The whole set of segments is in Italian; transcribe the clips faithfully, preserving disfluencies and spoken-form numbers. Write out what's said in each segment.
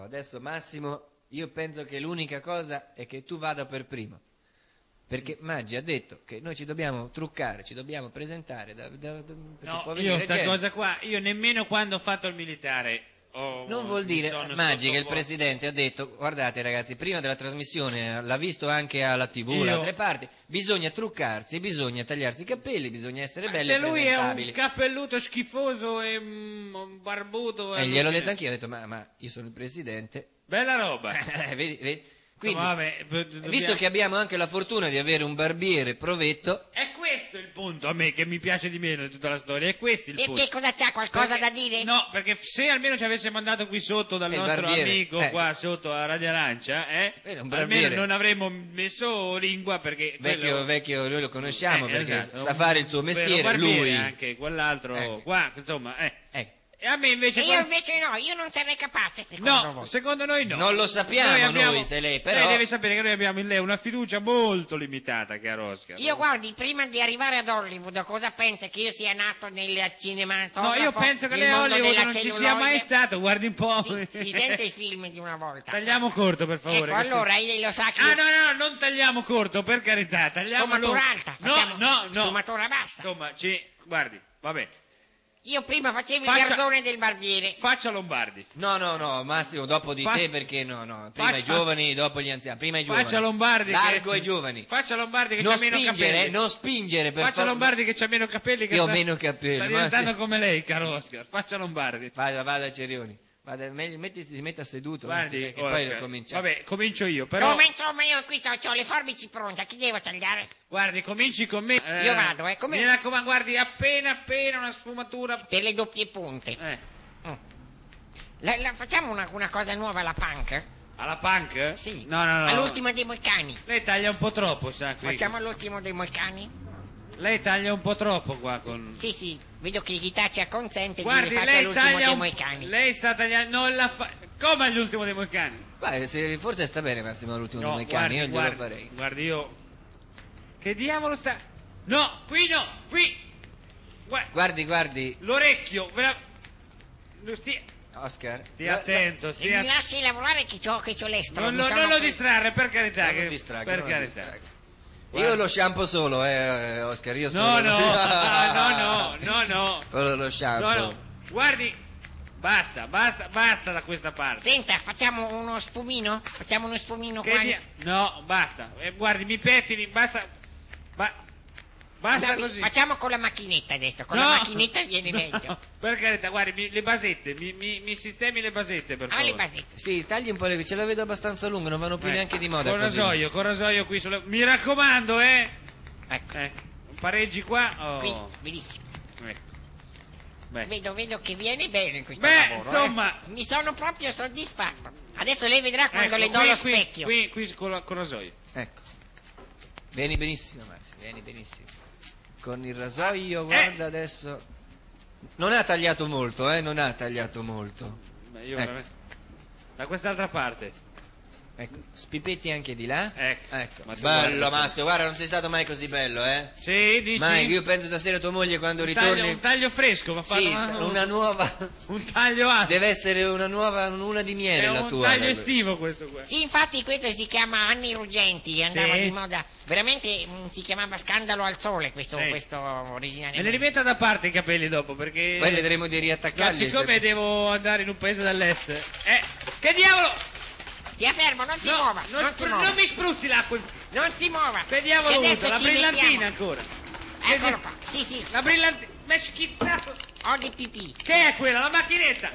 adesso Massimo, io penso che l'unica cosa è che tu vada per primo. Perché Maggi ha detto che noi ci dobbiamo truccare, ci dobbiamo presentare. Da, da, da, no, io sta gente. cosa qua, io nemmeno quando ho fatto il militare... Oh, non vuol dire, Maggi, che il presidente ha detto, guardate ragazzi, prima della trasmissione, l'ha visto anche alla tivù, Io... da altre parti, bisogna truccarsi, bisogna tagliarsi i capelli, bisogna essere ma belli se e lui è presentabili. un cappelluto schifoso e un barbuto... E gliel'ho detto anch'io, ho detto, ma, ma io sono il presidente. Bella roba. vedi, vedi? Quindi, vabbè, dobbiamo... visto che abbiamo anche la fortuna di avere un barbiere provetto... È questo il punto a me che mi piace di meno di tutta la storia, è questo il e punto. E che cosa c'ha, qualcosa perché, da dire? No, perché se almeno ci avesse mandato qui sotto dal il nostro barbiere, amico eh. qua sotto a Radio Arancia, eh, almeno non avremmo messo lingua perché... Vecchio, quello... vecchio, noi lo conosciamo eh, perché esatto, sa fare il suo mestiere, lui... anche quell'altro eh. qua, insomma, eh. eh. E a me invece... E io invece no, io non sarei capace, secondo no, voi. secondo noi no. Non lo sappiamo noi, abbiamo, noi se lei, però... Lei deve sapere che noi abbiamo in lei una fiducia molto limitata, caro Oscar. Io guardi, prima di arrivare ad Hollywood, cosa pensa che io sia nato nel cinematografo? No, io penso che lei a Hollywood non ci sia mai stato, guardi un po'. Si, si sente il film di una volta. Tagliamo corto, per favore. Ecco, allora, si... lei lo sa che... Ah, no, no, non tagliamo corto, per carità, tagliamo... Sfumatura alta, facciamo... No, no, no. Sfumatura bassa. Insomma, ci... guardi, vabbè. Io prima facevo Faccia... il garzone del barbiere. Faccia Lombardi. No, no, no, Massimo, dopo di Fa... te perché no, no. Prima Faccia... i giovani, dopo gli anziani. Prima i giovani. Faccia Lombardi. Largo che... ai giovani. Faccia Lombardi che non c'ha meno spingere, capelli. Non spingere, per Faccia favore. Lombardi che c'ha meno capelli. Che Io sta... ho meno capelli. Sta diventando come lei, caro Oscar. Faccia Lombardi. Vada, vada Cerioni. Vada, meglio, metti, si metta seduto. Guardi, che Oscar, poi comincia. Vabbè, comincio io, però... Comincio io, qui ho le forbici pronte, chi devo tagliare? Guardi, cominci con me. Eh, io vado, eh. Come... Mi raccomando, guardi, appena appena una sfumatura... Per le doppie punte. Eh. Mm. La, la, facciamo una, una cosa nuova alla punk? Alla punk? Sì. No, no, no. All'ultimo dei Moicani. Lei taglia un po' troppo, sa, qui. Facciamo l'ultimo dei Moicani? Lei taglia un po' troppo qua con... Sì, sì, vedo che Ghitaccia consente guardi, di fare lei l'ultimo taglia dei un... Moicani. Lei sta tagliando... Non la fa... Come all'ultimo dei Moicani? Beh, se, forse sta bene Massimo l'ultimo No, dei Moicani, io guardi, glielo farei. Guardi, io... Che diavolo sta... No, qui no, qui... Guardi, guardi. guardi. L'orecchio, ve la... Lo stia... Oscar. Stia attento, stia... E mi lasci lavorare che c'ho, che c'ho l'estro. Non, lo, non lo distrarre, per carità. Non che... lo distragga, per non carità. Lo io lo shampoo solo, eh, Oscar, io no, solo. No, no, no, no, no. Solo lo shampoo. No, no. Guardi, basta, basta, basta da questa parte. Senta, facciamo uno spumino? Facciamo uno spumino che qua? Dia... No, basta. Eh, guardi, mi pettini, basta... Ba... Basta no, così. Facciamo con la macchinetta adesso, con no, la macchinetta viene no, meglio. Per carità, guardi, mi, le basette, mi, mi, mi sistemi le basette, per favore. Ah, le basette. Sì, tagli un po' le... ce la vedo abbastanza lunga, non vanno più eh, neanche di moda. Con rasoio, con rasoio qui sulle... Mi raccomando, eh! Ecco. Eh, pareggi qua. Oh. Qui, benissimo. Ecco. Beh. Vedo, vedo che viene bene questo Beh, lavoro. insomma. Eh. Mi sono proprio soddisfatto. Adesso lei vedrà quando ecco, le do qui, lo qui, specchio. Qui, qui, con, con rasoio. Ecco. Vieni benissimo, Marzio, vieni benissimo. Con il rasoio, ah, guarda eh. adesso. Non ha tagliato molto, eh, non ha tagliato molto. Beh, io ecco. veramente... Da quest'altra parte. Ecco, spipetti anche di là. Ecco. ecco. Ma bello, guarda, Massimo, guarda, non sei stato mai così bello, eh? Sì, dici? Mai, io penso stasera tua moglie quando un ritorni... Taglio, un taglio fresco, ma sì, fatto una nuova... un taglio alto. Deve essere una nuova, una di miele è la tua. È un taglio bello. estivo questo qua. Sì, infatti questo si chiama Anni Ruggenti, andava sì. di moda. Veramente mh, si chiamava Scandalo al Sole questo, sì. questo originariamente. Me li rimetta da parte i capelli dopo, perché... Poi vedremo di riattaccarli. No, siccome se... devo andare in un paese dall'est... Eh, che diavolo! Stia fermo, non si no, muova, non, non si spr- muova. non mi spruzzi l'acqua. Non si muova. Che diavolo Che usa? La ci brillantina mettiamo. ancora. Eccolo che... qua, sì sì. La brillantina... Mi è schizzato. Ho di pipì. Che è quella? La macchinetta.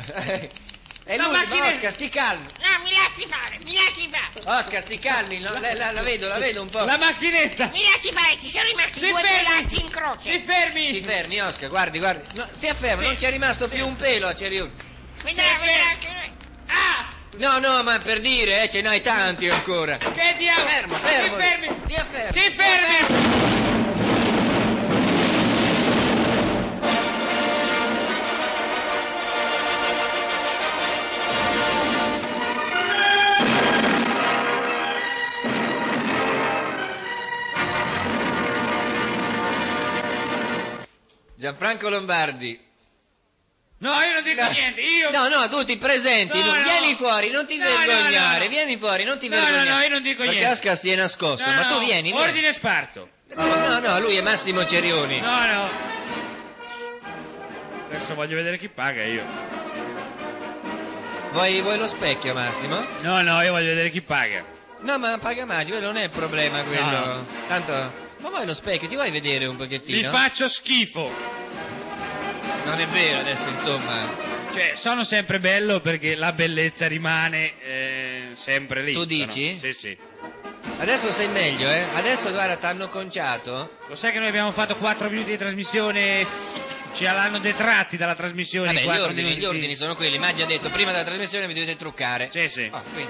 È la lui, macchina... Oscar, sti calmi. No, mi lasci fare, mi lasci fare. Oscar, sti calmi, no, la, la, la vedo, la vedo un po'. La macchinetta. Mi lasci fare, ci sono rimasti si due fermi. pelacci in croce. Si fermi. Si fermi, Oscar, guardi, guardi. No, stia fermo, sì. non c'è rimasto più un pelo a Cerioni. Vedrà, vedrà anche noi. Ah! No, no, ma per dire, eh, ce n'hai tanti ancora. Che diavolo? Fermo, fermo. Si fermi. Stia fermo. Si fermi. Gianfranco Lombardi, No, io non dico No. niente, io... No, no, tu ti presenti, No, tu- no. vieni fuori, non ti No, vergognare, no, no. vieni fuori, non ti No, no, vergognare. no, io non dico Perché niente. Oscar si è nascosto, No, ma no, tu vieni, vieni. ordine sparto. No, no, lui è Massimo Cerioni. No, no. Adesso voglio vedere chi paga io. Vuoi, vuoi lo specchio, Massimo? No, no, io voglio vedere chi paga. No, ma paga magico, non è il problema quello. No. Tanto, ma vuoi lo specchio? Ti vuoi vedere un Vi pochettino? faccio schifo. Non è vero adesso, insomma. Cioè, sono sempre bello perché la bellezza rimane eh, sempre lì. Tu no? dici? Sì, sì. Adesso sei meglio, eh? Adesso, guarda, t'hanno conciato. Lo sai che noi abbiamo fatto quattro minuti di trasmissione, ci l'hanno detratti dalla trasmissione. Vabbè, i gli quattro ordini, minuti. gli ordini sono quelli. Maggi ha detto, prima della trasmissione vi dovete truccare. Sì, sì. Oh, quindi.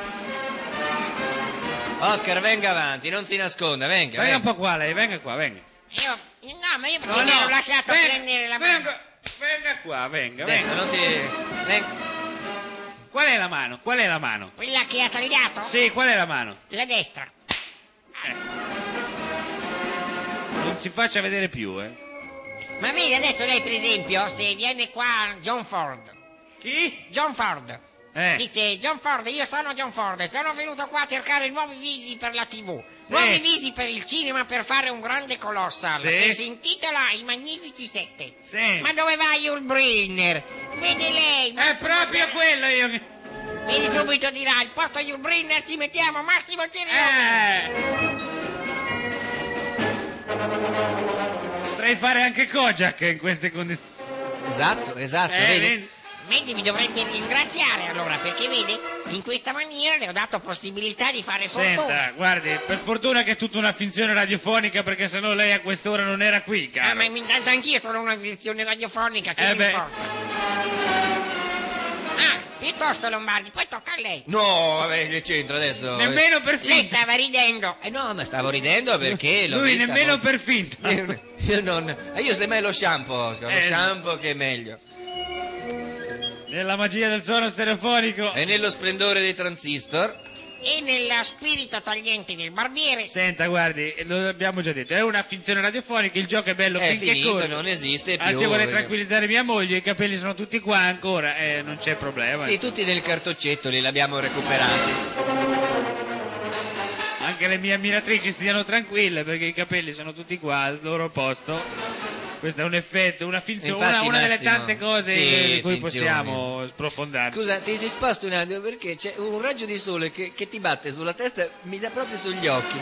Oscar, venga avanti, non si nasconda, venga. Venga un venga. po' qua lei, venga qua, venga. Io, no, ma io No, perché mi no, ero lasciato venga, prendere la mano. venga, venga qua, venga, Adesso venga. non ti... venga. Qual è la mano? Qual è la mano? Quella che ha tagliato? Sì, qual è la mano? La destra. Non si faccia vedere più, eh. Ma vedi, adesso lei per esempio, se viene qua John Ford. Chi? John Ford. Eh. Dice, John Ford, io sono John Ford e sono venuto qua a cercare nuovi visi per la tivù. Nuovi visi per il cinema per fare un grande colossal Sì. che si intitola I Magnifici Sette. Sì. Ma dove va Yul Brynner? Vede lei? È Massimo proprio Cer- quello io che... Vedi subito dirà, il posto Yul Brynner ci mettiamo Massimo Cerioni. Eh. Potrei fare anche Kojak in queste condizioni. Esatto, esatto, Eh, vedi? vedi? Vedi, mi dovrebbe ringraziare allora, perché vede, in questa maniera le ho dato possibilità di fare fortuna. Senta, guardi, per fortuna che è tutta una finzione radiofonica, perché sennò lei a quest'ora non era qui, caro. Ah, ma intanto anch'io sono una versione radiofonica, che Eh mi beh. importa? Ah, piuttosto Lombardi, poi tocca a lei. No, vabbè, che c'entra adesso? Nemmeno per Lei finta. stava ridendo. Eh no, ma stavo ridendo perché l'ho Lui vista nemmeno molto- per finta. Io, io non... eh, Io semmai lo shampoo, Oscar, lo Eh. shampoo che è meglio. Nella magia del suono stereofonico. E nello splendore dei transistor. E nel spirito tagliente del barbiere. Senta, guardi, lo abbiamo già detto, è una finzione radiofonica, il gioco è bello È finché finito, corre. non esiste più. Anzi, vorrei perché- tranquillizzare mia moglie, i capelli sono tutti qua ancora, eh, non c'è problema. Sì, tutti nel cartoccetto li abbiamo recuperati. Anche le mie ammiratrici stiano tranquille perché i capelli sono tutti qua al loro posto. Questo è un effetto, una finzione, una, Infatti, una delle Massimo, tante cose sì, di cui finzioni. possiamo sprofondare. Scusa, ti si sposta un attimo perché c'è un raggio di sole che, che ti batte sulla testa, mi dà proprio sugli occhi.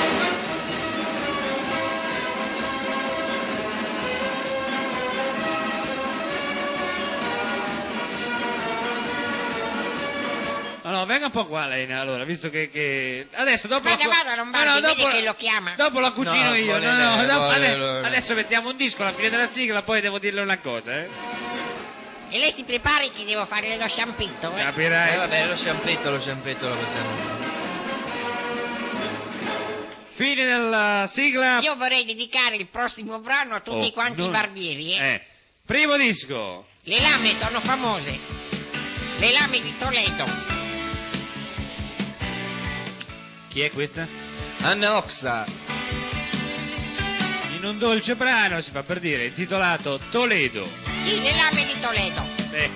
No, no, venga un po' qua lei, allora, visto che... che... Adesso dopo... Vada, la cu- vada, Lombardi, vedi che lo chiama. Dopo la cucino No, io, vuole no, no, lei, dopo- vuole ade- lei. adesso mettiamo un disco alla fine della sigla, poi devo dirle una cosa, eh. E lei si prepari che devo fare lo sciampetto, eh? Capirai. Eh vabbè, lo sciampetto, lo sciampetto lo possiamo fare. Fine della sigla. Io vorrei dedicare il prossimo brano a tutti Oh, quanti non- i barbieri, eh? Eh. Primo disco. Le lame sono famose. Le lame di Toledo. Chi è questa? Anna Oxa. In un dolce brano, si fa per dire, intitolato Toledo. Sì, le lame di Toledo. Eh.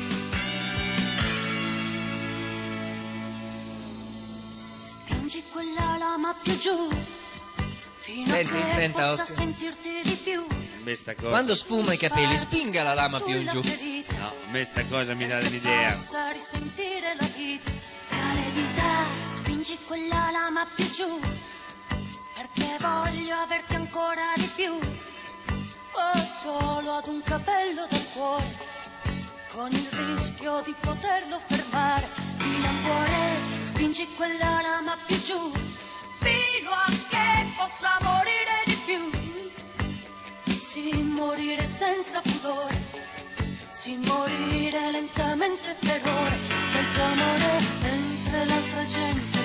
Spingi quella lama più giù fino Senti, a che senta, possa Oscar. sentirti di più. A me sta cosa. Quando sfuma i capelli, spinga la lama più in giù. No, a me sta cosa mi dà un'idea. Possa risentire la vita tra le dita. Spingi quella lama più giù perché voglio averti ancora di più. O solo ad un capello del cuore, con il rischio di poterlo fermare. Di languore, spingi quella lama più giù fino a che possa morire di più. Sì, morire senza pudore, sì, morire lentamente per ore. Del tuo amore mentre l'altra gente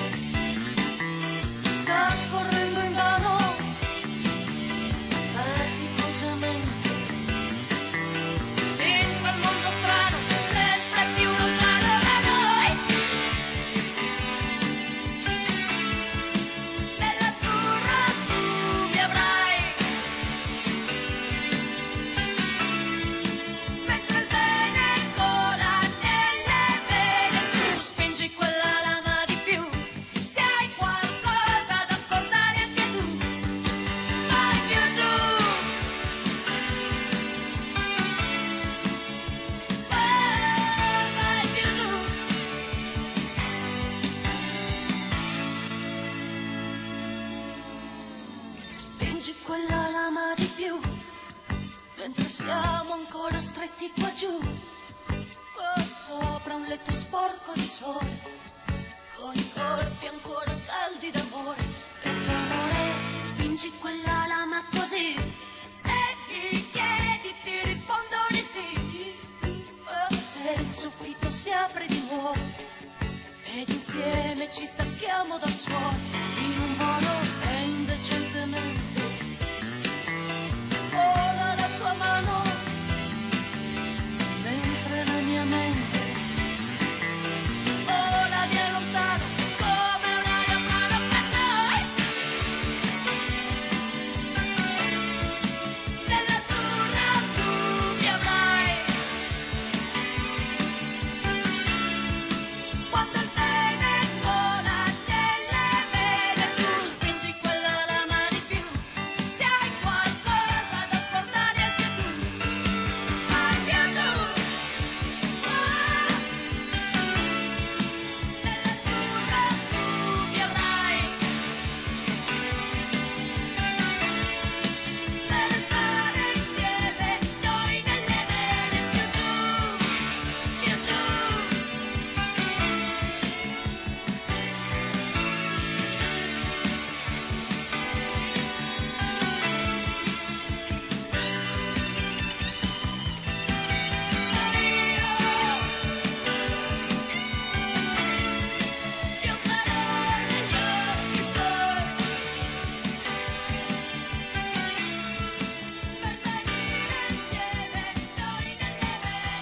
sta correndo invano faticosamente in quel mondo strano, sempre più lontano da noi. Nell'azzurra tu mi avrai, mentre il mentre siamo ancora stretti qua giù, o sopra un letto sporco di sole, con i corpi ancora caldi d'amore, perché amore spingi quella lama così, se mi chiedi ti rispondo di sì, e il soffitto si apre di nuovo, ed insieme ci stacchiamo dal suolo, in un volo e indecentemente, vola la tua mano, mentre la mia mente vola via lontano come un aeroplano per noi. Nell'azzurra tu mi avrai, quando il bene vola nelle vene, tu spingi quella lama di più, se hai qualcosa da scordare anche tu, vai via giù. Ah, nell'azzurra tu mi avrai, per restare insieme noi nelle vene, più giù, più giù. Io sarò negli occhi tuoi, per venire insieme noi nelle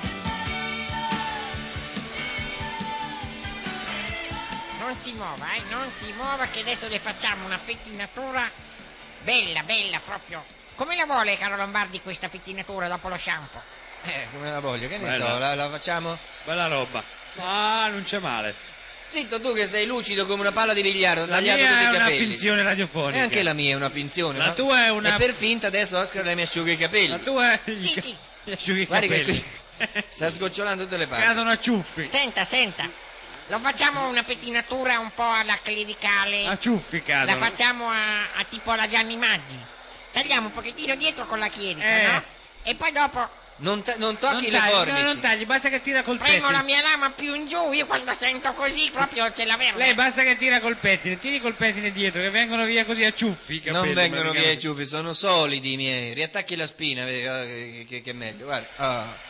vene. Non si muova, eh, non si muova che adesso le facciamo una pettinatura bella, bella proprio. Come la vuole, caro Lombardi, questa pettinatura dopo lo shampoo? Eh, come la voglio, che ne Bella. so, la, la facciamo... Bella roba. Ah, non c'è male. Zitto tu che sei lucido come una palla di biliardo, La tagliato mia tutti è i una capelli. finzione radiofonica. E anche la mia è una finzione. La no? tua è una- E per finta adesso Oscar mi asciuga i capelli. La tua è... gli Sì, ca- sì. gli asciughi i Guardi che capelli. qui sta scocciolando tutte le parti. Cadono a ciuffi. Senta, senta, lo facciamo una pettinatura un po' alla clericale, A ciuffi la cadono. facciamo a, a tipo alla Gianni Maggi. Tagliamo un pochettino dietro con la chierica, Eh. no? E poi dopo Non, ta- non tocchi Non le tagli, forbici. no, non tagli, basta che tira col premo pettine. la mia lama più in giù, io quando sento così proprio ce la verga. Lei basta che tira col pettine, tiri col pettine dietro, che vengono via così a ciuffi i capelli. Non vengono via i praticamente. ciuffi, sono solidi i miei. Riattacchi la spina, vedi ah, che, che- che è meglio. Guarda. Ah.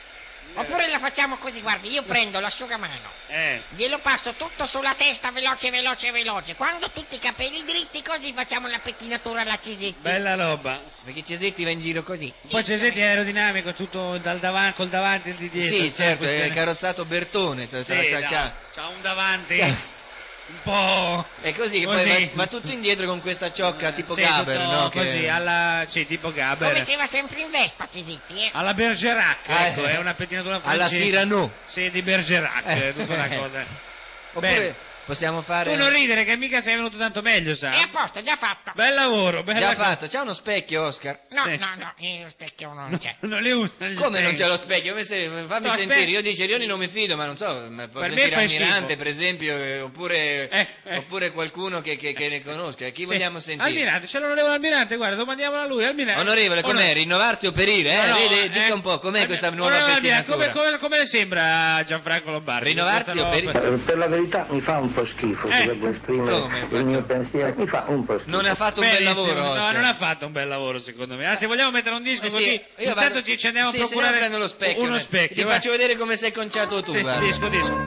Oppure la facciamo così, guardi, io prendo l'asciugamano, Eh, glielo passo tutto sulla testa, veloce, veloce, veloce. Quando tutti i capelli dritti, così facciamo la pettinatura alla Cisetti. bella roba. Perché Cesetti va in giro così. Poi Cesetti è aerodinamico, tutto dal davanti, col davanti e di dietro. Sì, sta certo, è questione. carrozzato Bertone. tra- Sì, tra- no, c'ha- c'ha un davanti C'ha- un po'... È così che Così. poi va, va tutto indietro con questa ciocca tipo sì, Gaber, tutto no? Che- così, alla... sì, tipo Gaber. Come se va sempre in Vespa, Cisetti, eh? Alla Bergerac, Ah, ecco, eh. è una pettinatura Alla francese. Cyrano. Sì, di Bergerac, è tutta una Eh. cosa. Oppure Bene. possiamo fare... Tu non ridere che mica sei venuto tanto meglio, sa? È a posto, già fatto. Bel lavoro, bella Già co- fatto, c'è uno specchio, Oscar? No, Sì. no, no, eh, lo specchio non c'è. Non li usa. gli Come non specchi. c'è lo specchio? Come se- fammi No, sentire, aspetta. io di Cerioni non mi fido, ma non so, ma posso Per me sentire fai Almirante schifo. per esempio, eh, oppure, Eh, eh. oppure qualcuno che, che- che ne conosca. Chi Sì. vogliamo sentire? Almirante, c'è l'onorevole Almirante, guarda, domandiamolo a lui, Almirante. Onorevole, com'è? Onore- Rinnovarsi o perire? Eh? No, no, Vede, eh. dica un po', com'è questa Almi- nuova onorevole Almirante, pettinatura? come, come, come le sembra a Gianfranco Lombardi? Rinnovarsi questa o nuova- perire? Eh, Per la verità mi fa un po' schifo, Eh, se devo esprimere come il faccio? mio pensiero, mi fa un po' schifo. Non ha fatto un bel Benissimo, lavoro, no, Oscar. non ha fatto un bel lavoro secondo me. Anzi, vogliamo mettere un disco Eh sì, così. io Intanto vado- ci ci andiamo sì, a se procurare no prendo lo specchio, uno eh. specchio. Ti vai. faccio vedere come sei conciato tu, Sì, guarda. disco, disco.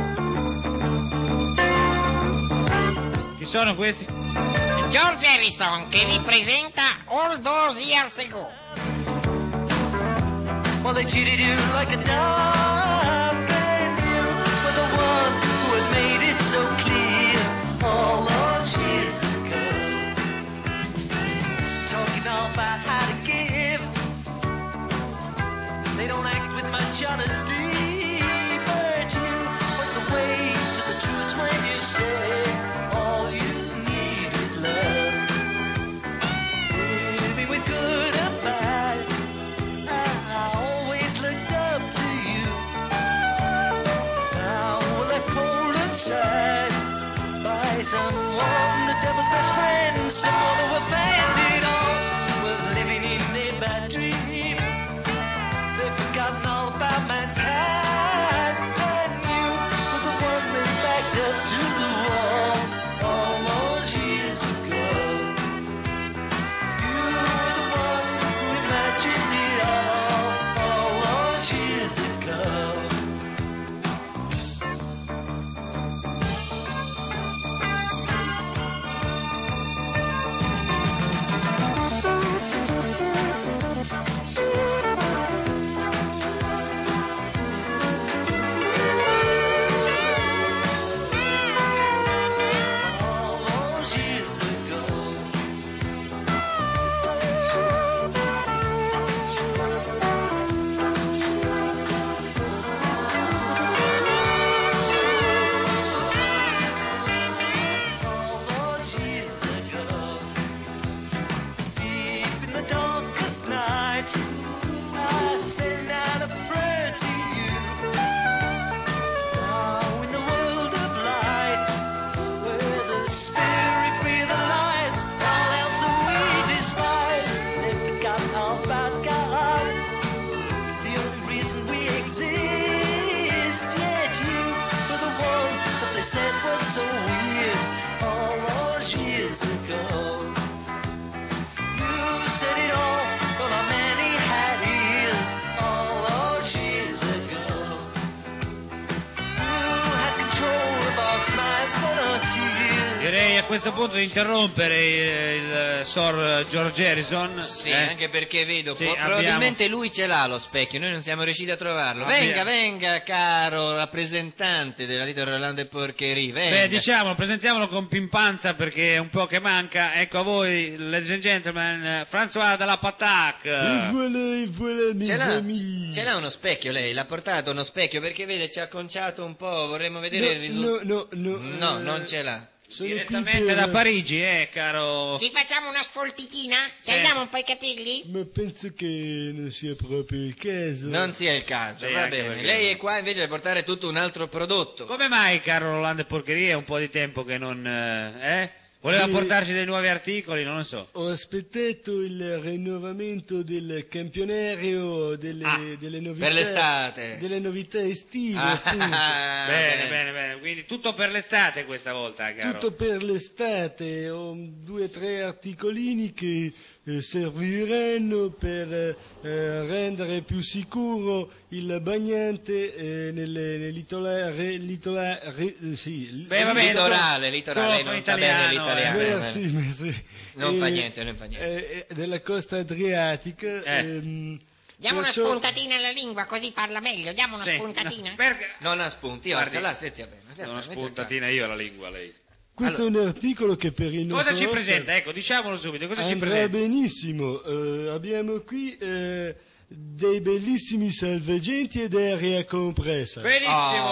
Chi sono questi? George Harrison che vi presenta All Those Years Ago. Well, they treated you like a dog, and you were the one who had made it so clear all those years ago. Talking all about how to give, they don't act with much honesty, but you put the way to the truth when you say all you need is love. Baby, with good and bad, I always looked up to you direi a questo punto di interrompere il, il Sor George Harrison. Sì, eh? anche perché vedo, Sì, po- abbiamo- probabilmente lui ce l'ha lo specchio, noi non siamo riusciti a trovarlo. Abbiamo- Venga, venga, caro rappresentante della ditta Rolando e Porcherie, venga. Beh, diciamo, presentiamolo con pimpanza perché è un po' che manca. Ecco a voi, ladies and gentlemen, François della Patac. Et voilà, et voilà, mes Ce l'ha, amis. ce l'ha uno specchio lei, l'ha portato uno specchio perché vede ci ha conciato un po', vorremmo vedere il risultato. No, no, no. No, eh, non ce l'ha. sono Direttamente qui per- da Parigi, eh, caro. Ci facciamo una sfoltitina? Sì. Tagliamo un po' i capelli? Ma penso che non sia proprio il caso. Non sia il caso, Sì, va anche bene. perché- Lei è qua invece per portare tutto un altro prodotto. Come mai, caro Rolando e Porcherie, è un po' di tempo che non... eh? eh? Voleva Sì. portarci dei nuovi articoli, non lo so. Ho aspettato il rinnovamento del campionario delle, Ah, delle novità. per l'estate. Delle novità estive, Ah, appunto. bene, bene, bene. Quindi tutto per l'estate questa volta, caro. Tutto per l'estate, ho due o tre articolini che eh, serviranno per eh, rendere più sicuro il bagnante eh, nelle, nel litorale, litorale, eh, sì, Beh, va bene, litorale, solo- litorale, solo non in sa bene italiano, l'italiano. eh. Merci, merci. Non fa Eh, niente, non fa niente. eh, eh, della costa adriatica. Eh. ehm, Diamo una perciò- spuntatina alla lingua così parla meglio. Diamo una Sì, spuntatina. no, perché- Non ha spunti, Guardi, Oscar, là, stia bene. stia Do una bene, metti spuntatina io alla lingua, lei. Questo è un articolo che per il nostro Cosa ci Oscar presenta? Ecco, diciamolo subito, cosa ci andrà presenta? benissimo. Eh, abbiamo qui eh, dei bellissimi salvagenti ed aria compressa. Benissimo,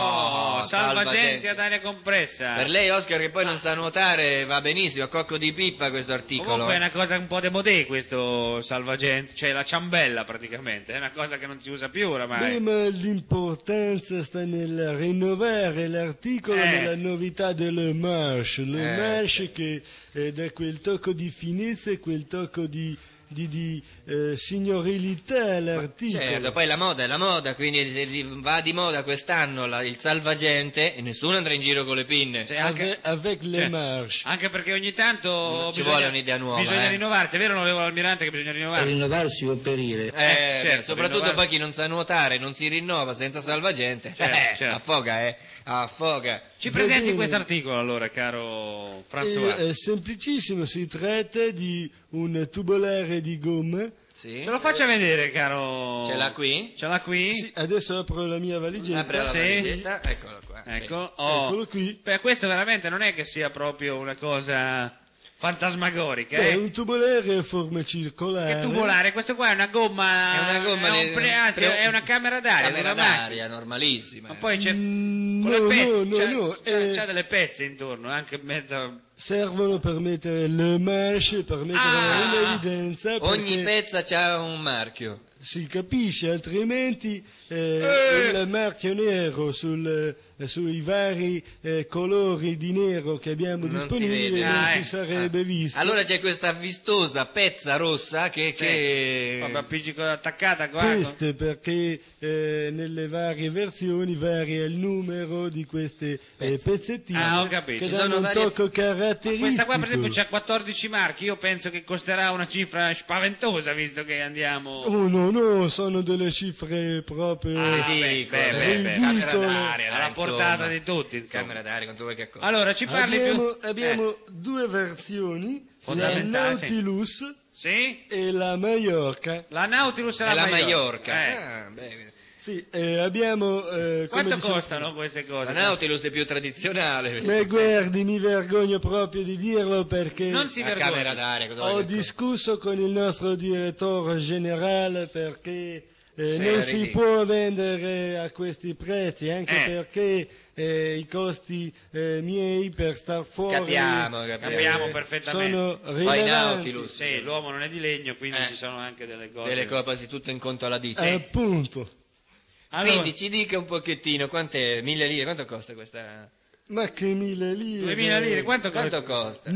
Oh, salvagenti salvagente. ad aria compressa. Per lei, Oscar, che poi non sa nuotare, va benissimo, a cocco di pippa questo articolo. Comunque è eh. una cosa un po' demodé questo salvagente, cioè la ciambella praticamente, è una cosa che non si usa più Beh, oramai. ma l'importanza sta nel rinnovare l'articolo Eh. nella novità del marche. Il Eh, marche che eh, dà quel tocco di finezza e quel tocco di, di, di eh, signorilità all'articolo. Certo, poi la moda è la moda, quindi se di- va di moda quest'anno la- il salvagente e nessuno andrà in giro con le pinne. Cioè, anche, Avec, avec le cioè, marche. anche perché ogni tanto Ci bisogna, vuole un'idea nuova, bisogna eh. rinnovarsi, è vero onorevole Almirante che bisogna rinnovarsi? rinnovarsi o perire. Eh, Eh, certo, soprattutto rinnovare- poi chi non sa nuotare, non si rinnova senza salvagente, Certo, eh, certo. affoga, eh, affoga. Ci Va presenti bene. questo articolo allora, caro François? Eh, È semplicissimo, si tratta di un tubolare di gomma. Sì? Ce lo faccia vedere, caro... Ce l'ha qui? Ce l'ha qui? Sì, adesso apro la mia valigetta. Apre la Sì. valigetta, eccolo qua. Ecco, oh. Eccolo qui. Beh, questo veramente non è che sia proprio una cosa fantasmagorica, Beh, eh? è un tubolare a forma circolare. Che tubolare, questo qua è una gomma, È una gomma è, un di- pre- anzi, pre- è una camera d'aria, Camera di una macchina. d'aria, normalissima. Ma poi c'è Mm, con no, le pezze, no, no, c'ha, no, c'ha- eh, c'ha delle pezze intorno, anche mezza. servono per mettere le marche, per mettere Ah! in evidenza. Ogni perché pezza ha un marchio. si capisce, altrimenti eh, Eh! il marchio nero sul, eh, sui vari eh, colori di nero che abbiamo Non si disponibili vede. non Ah, si eh. sarebbe Ah. visto. Allora c'è questa vistosa pezza rossa che... che... Vabbè, appiccico attaccata qua. Queste perché eh, nelle varie versioni varia il numero di queste eh, Pezzi. pezzettine Ah, ho capito. che Ci danno sono un varie- tocco Ma caratteristico. questa qua per esempio c'ha quattordici marchi, io penso che costerà una cifra spaventosa visto che andiamo... Oh no, no, sono delle cifre proprio... Ah, Ridicole. beh, beh, beh. Camera Ridicole. d'aria, alla dai, portata insomma. di tutti, insomma. Camera d'aria, quanto vuoi che costa. Allora, ci parli abbiamo più... abbiamo Eh, due versioni, la Fondamentale, sì. Nautilus sì? e la Mallorca. La Nautilus e la, È la Mallorca. Mallorca. Eh. Ah, beh, Sì, eh, abbiamo... eh, come Quanto dicevo- costano queste cose? la Nautilus è più tradizionale. Ma guardi, mi vergogno proprio di dirlo perché Non si La vergogna. camera d'aria, cosa vuoi ho che costa? discusso con il nostro direttore generale perché eh, Sì, non è si ridicolo. può vendere a questi prezzi, anche Eh. perché eh, i costi eh, miei per star fuori Capiamo, capiamo. Capiamo perfettamente. sono Poi rilevanti. Nautilus. Sì, l'uomo non è di legno, quindi Eh. ci sono anche delle cose. Delle cose, sì, tutto in conto alla dice. Appunto. Allora, Quindi ci dica un pochettino, quant'è? Mille lire, quanto costa questa? Ma che mille lire. duemila lire, quanto, Quanto costa?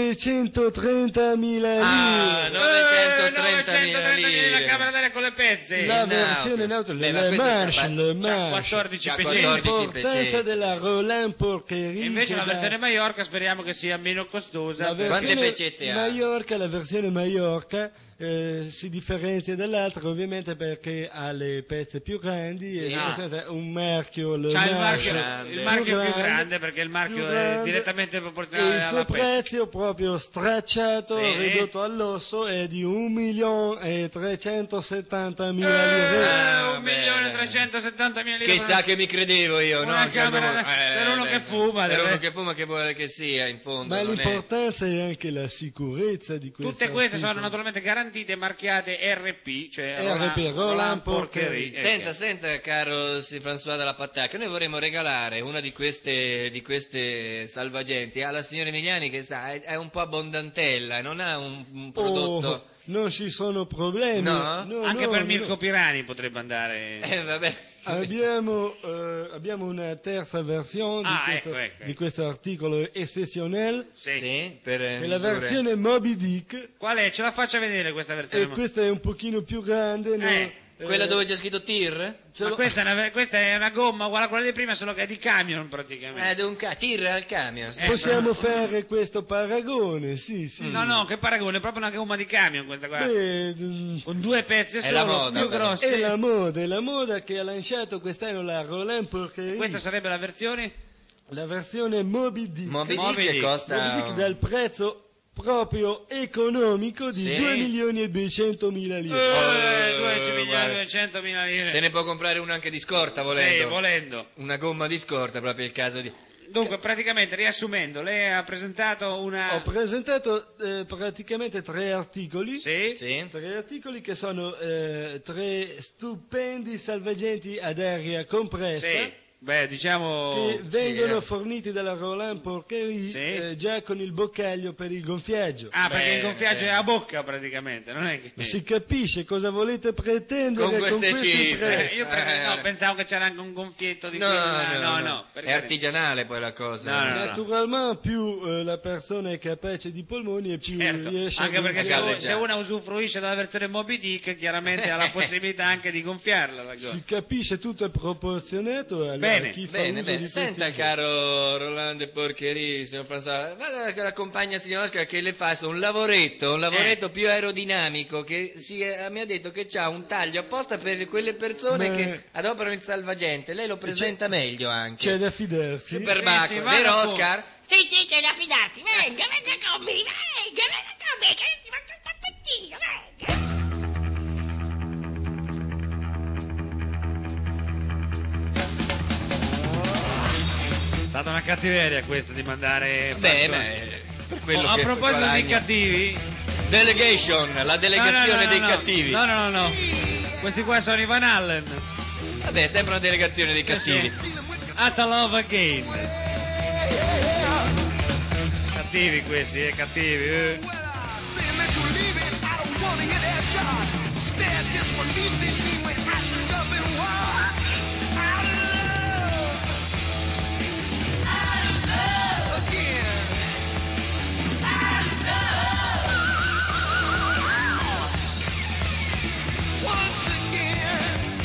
novecentotrentamila Ah, lire. novecentotrentamila Eh, lire. la camera d'aria con le pezze. La il versione Nautilus. Nautilus, Beh, ma le questo marche, c'ha- le C'ha marche. quattordici C'ha pezzetti. quattordici L'importanza pezzetti. della Roland Porcherie. Invece che la dà- versione Mallorca speriamo che sia meno costosa. la per- Quante versione pezzetti ha? Mallorca, la versione Mallorca eh, si differenzia dall'altra ovviamente perché ha le pezze più grandi Sì. e Ah. questo è un marchio, lo C'ha il marchio marchio, il marchio più grande perché il marchio più è grande, direttamente e proporzionale il suo alla pezza. prezzo proprio stracciato, Sì. ridotto all'osso è di un milione e trecentosettantamila lire. Eh, un bene. milione trecentosettantamila lire. Chissà che mi credevo io, Una no? camera Giacomo? da- per uno che fuma, Per deve- uno che fuma che vuole che sia, in fondo. Ma non è- l'importanza è anche la sicurezza di questo Tutte queste sono articolo. naturalmente garantite e marchiate R P, cioè R P, Roland Porcherie. Porcherie. Senta, senta, caro si François della Patacca, noi vorremmo regalare una di queste, di queste salvagenti alla signora Emiliani che sa, è, è un po' abbondantella, non ha un, un prodotto... Oh, non ci sono problemi. No? No, Anche no, per no. Mirko Pirani potrebbe andare. Eh, vabbè. Abbiamo, eh, abbiamo una terza versione di, Ah, questo, ecco, ecco, di questo articolo eccezionale, Sì. Sì, per eh, è la misure. versione Moby Dick Qual è? Ce la faccia vedere questa versione. e questa è un pochino più grande. no? Eh, Quella Eh, dove c'è scritto tir? ce Ma l'ho- questa è, una, questa è una gomma uguale a quella di prima, solo che è di camion Eh, praticamente. è un ca- tir al camion. sì. Eh, Possiamo fare questo paragone, sì, sì. No, no, che paragone, è proprio una gomma di camion questa qua. Beh, mm, Con due pezzi È la solo, moda, più però. grossi. è la moda, è la moda che ha lanciato quest'anno la Roland Porcherie, Questa sarebbe la versione? la versione Moby Dick. Moby Moby Dick che Dick. costa... Moby Dick dal prezzo proprio economico di Sì. due milioni e duecentomila lire. Eh, due guarda. milioni e duecentomila lire. Se ne può comprare una anche di scorta volendo. Sì, volendo. Una gomma di scorta, proprio il caso di... Dunque, praticamente, riassumendo, lei ha presentato una... Ho presentato eh, praticamente tre articoli. Sì? Sì? Tre articoli che sono eh, tre stupendi salvagenti ad aria compressa Sì. Beh, diciamo... che vengono eh. forniti dalla Roland Porcherie Sì. eh, già con il boccaglio per il gonfiaggio. Ah, perché Beh, il gonfiaggio sì. è a bocca praticamente, non è che... Si capisce cosa volete pretendere Con con, queste questi cifre. prezzi. Eh, io pre- Eh. no, pensavo che c'era anche un gonfietto di No, quelli no, là. no, no, no, per è carità. artigianale poi la cosa. No, no, no. Naturalmente più eh, la persona è capace di polmoni e più Certo, riesce anche a perché se, gonfiare. gonfiare. se una usufruisce della versione Moby Dick, chiaramente ha la possibilità anche di gonfiarla. La cosa. Si capisce, tutto è proporzionato, allora Bene, chi fa Bene, uso bene. di Senta, questi giochi- caro Rolando Porcherie, signor François, vada con la compagna signora Oscar che le fa un lavoretto, un lavoretto più aerodinamico, che si è- mi ha detto che c'ha un taglio apposta per quelle persone Ma- che adoperano il salvagente. Lei lo presenta meglio ananche. C'è da fidarsi. Super Sì, bacco, sì, vada vero pure. Oscar? Sì, sì, c'è da fidarti. Venga, venga con me, venga, venga con me, che ti faccio un tappettino, venga. È stata una cattiveria questa di mandare... Beh, François. beh, per quello Oh, a che proposito di guadagna. cattivi... Delegation, la delegazione No, no, no, dei no, cattivi. No, no, no, no. Questi qua sono i Van Allen. Vabbè, sempre una delegazione dei cattivi. At love again. Cattivi questi, eh, cattivi. Eh. Saying that you're leaving, I don't wanna hear that talk. Instead, disbelief in me when I should stop and walk. Out of love. Out of love. Again. Out of love. Once again.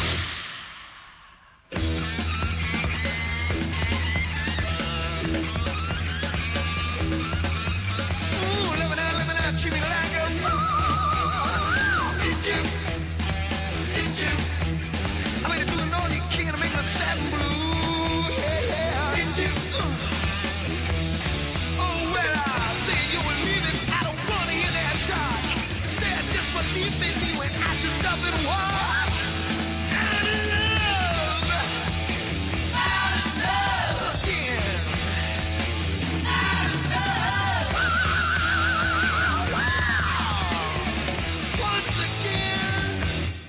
Ooh, living out, living out, treat me like a fool. Did you? Did you? I made it to an all you king and make my sad and blue. Yeah, yeah. Did you? Oh, well, I say you were leaving. I don't wanna hear that talk. Instead, disbelief in me when I just up and walk. Out of love. Out of love. Again. Once again.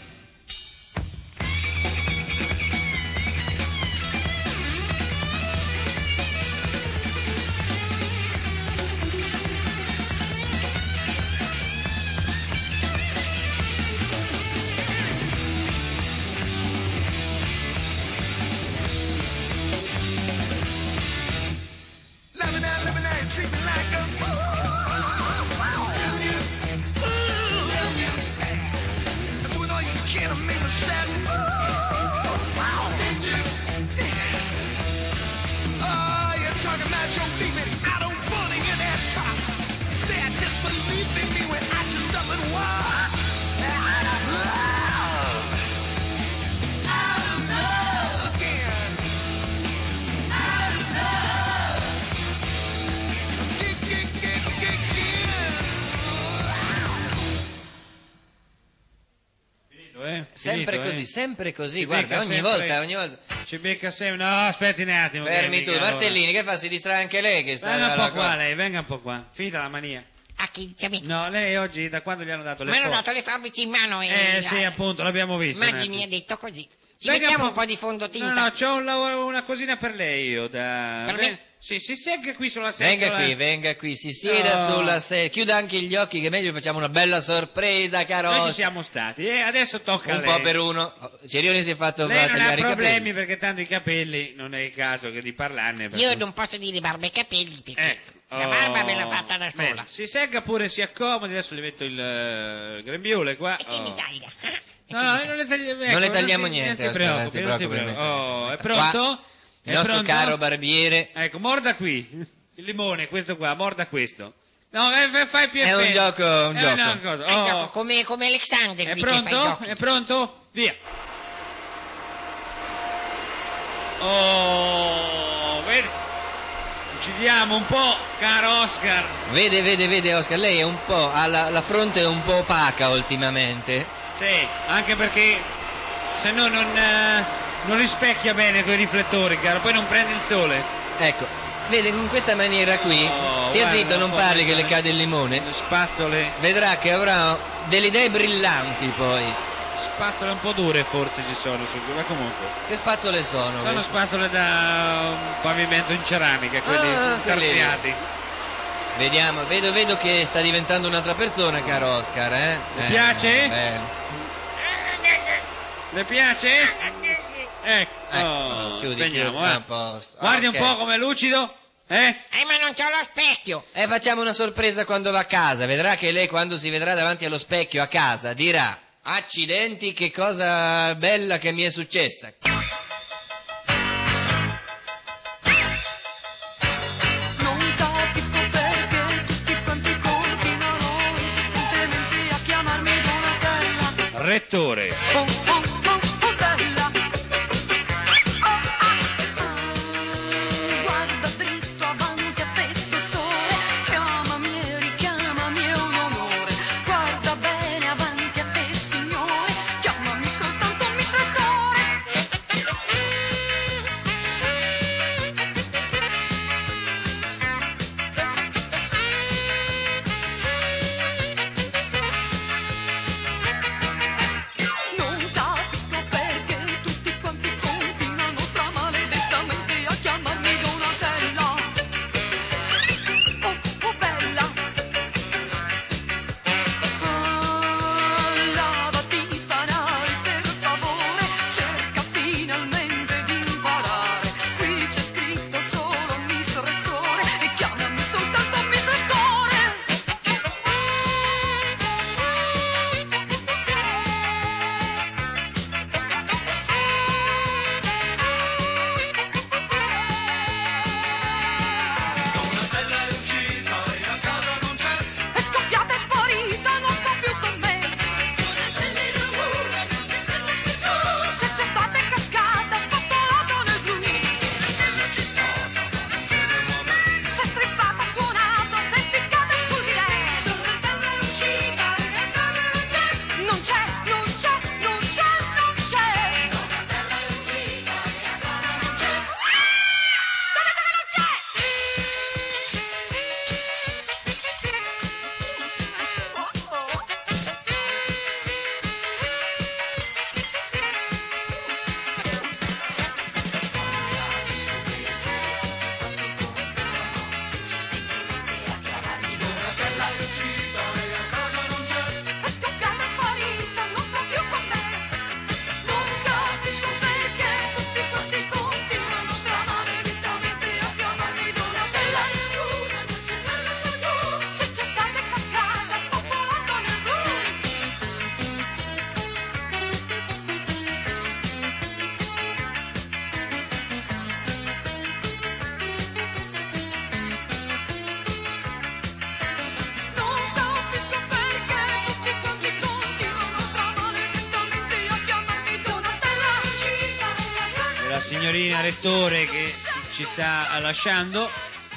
Loving that, loving that, treat me like a fool. Love you, ooh, love you. I'm doing all you can to make me sad. Ooh, did you? Oh, you're talking about your leaving. I don't wanna hear that talk. That disbelief in me when I just up and walk. sempre finito, così, eh. sempre così, Ci guarda, becca ogni sempre- volta, ogni volta. Ci becca sempre... No, aspetti un attimo. Fermi che tu, mica allora. Martellini, che fa? Si distrae anche lei che sta Venga un alla po' qua cosa. lei, venga un po' qua. Finita la mania. A chi dice a me? No, lei oggi da quando gli hanno dato le Mi hanno forze? dato le forbici in mano e... Eh sì, appunto, l'abbiamo visto. un Maggi attimo. mi ha detto così. Ci Venga mettiamo un po' di fondotinta. No, no, c'ho un lavoro- una cosina per lei io da... Per Beh, me? Sì, si segga qui sulla sedia. Venga qui, venga qui, si sieda No. sulla sedia, chiuda anche gli occhi che meglio facciamo una bella sorpresa, caro. Noi ci siamo stati e adesso tocca a Un lei. po' per uno. Cerioni si è fatto Lei non ha tagliare i problemi capelli. perché tanto i capelli non è il caso che di parlarne. perché- Io non posso dire barba e capelli perché Ecco. la Oh. barba me l'ha fatta da Bene, sola. si segga pure, si accomodi, adesso le metto il uh, grembiule qua. E chi Oh. mi taglia? E No, chi no, mi non taglia? le tagliamo, Non le ecco, tagliamo si- niente, non si Oscar, non preoccupi, si non si preoccupi, preoccupi. Oh, è metta pronto? qua. È Il nostro pronto? caro barbiere. Ecco, morda qui. Il limone, questo qua, morda questo. No, eh, fai- fai più È un effetto. gioco, un È gioco. una cosa. È Oh. gioco come, come Alexander È qui che fa i pronto? giochi. È pronto? Via. Oh, vedi? Uccidiamo un po', caro Oscar. Vede, vede, vede Oscar, lei è un po', ha la, la fronte è un po' opaca ultimamente. Sì, anche perché se no non, eh, non rispecchia bene quei riflettori, caro, poi non prende il sole. Ecco, vede in questa maniera qui, Oh, stia guarda, zitto, non un po' parli che questa- le cade il limone. Le spazzole, Vedrà che avrà delle idee brillanti poi. spazzole un po' dure forse ci sono su ma comunque. Che spazzole sono? Sono queste? spazzole da un pavimento in ceramica, quelli Ah, quelli lì. tarziati. Vediamo, vedo, vedo che sta diventando un'altra persona, caro Oscar, eh? Le Eh, piace? bene. Le piace? Ecco, Ecco, oh, chiudi, spegniamo, chiudi, eh. a posto. Guardi Ok. un po' com'è lucido, eh? Eh, ma non c'ho lo specchio. E facciamo una sorpresa quando va a casa. Vedrà che lei quando si vedrà davanti allo specchio a casa dirà: accidenti, che cosa bella che mi è successa. Non capisco perché tutti quanti continuano insistentemente a chiamarmi Donatella. Rettore. Oh, oh, oh, oh, bella. Oh, ah, ah. Guarda dritto avanti a te, dottore. Chiamami e richiamami, è un onore. Guarda bene avanti a te, signore. Chiamami soltanto amministratore. Non capisco perché tutti quanti continuano stramaledettamente a chiamarmi Donatella. Oh, oh bella. Ah, lavati fanare per favore, cerca finalmente di imparare. Qui c'è scritto solo amministratore e chiamami soltanto amministratore. È scoppiata, è sparita, non sta più con me. Se c'è stata è cascata, è spappolato nel blu. Si è strippata, ha suonato, si è impiccata sul bidet. Non c'è, non c'è, non c'è, non c'è. Donatella non è scoppiata, è sparita, non sta più con me. Non capisco perché tutti quanti continuano stramaledettamente a chiamarmi Donatella. Se c'è stata è cascata, è spappolata nel blu. Non capisco perché tutti quanti continuano stramaledettamente a chiamarmi Donatella. E la signorina Rettore che ci sta lasciando.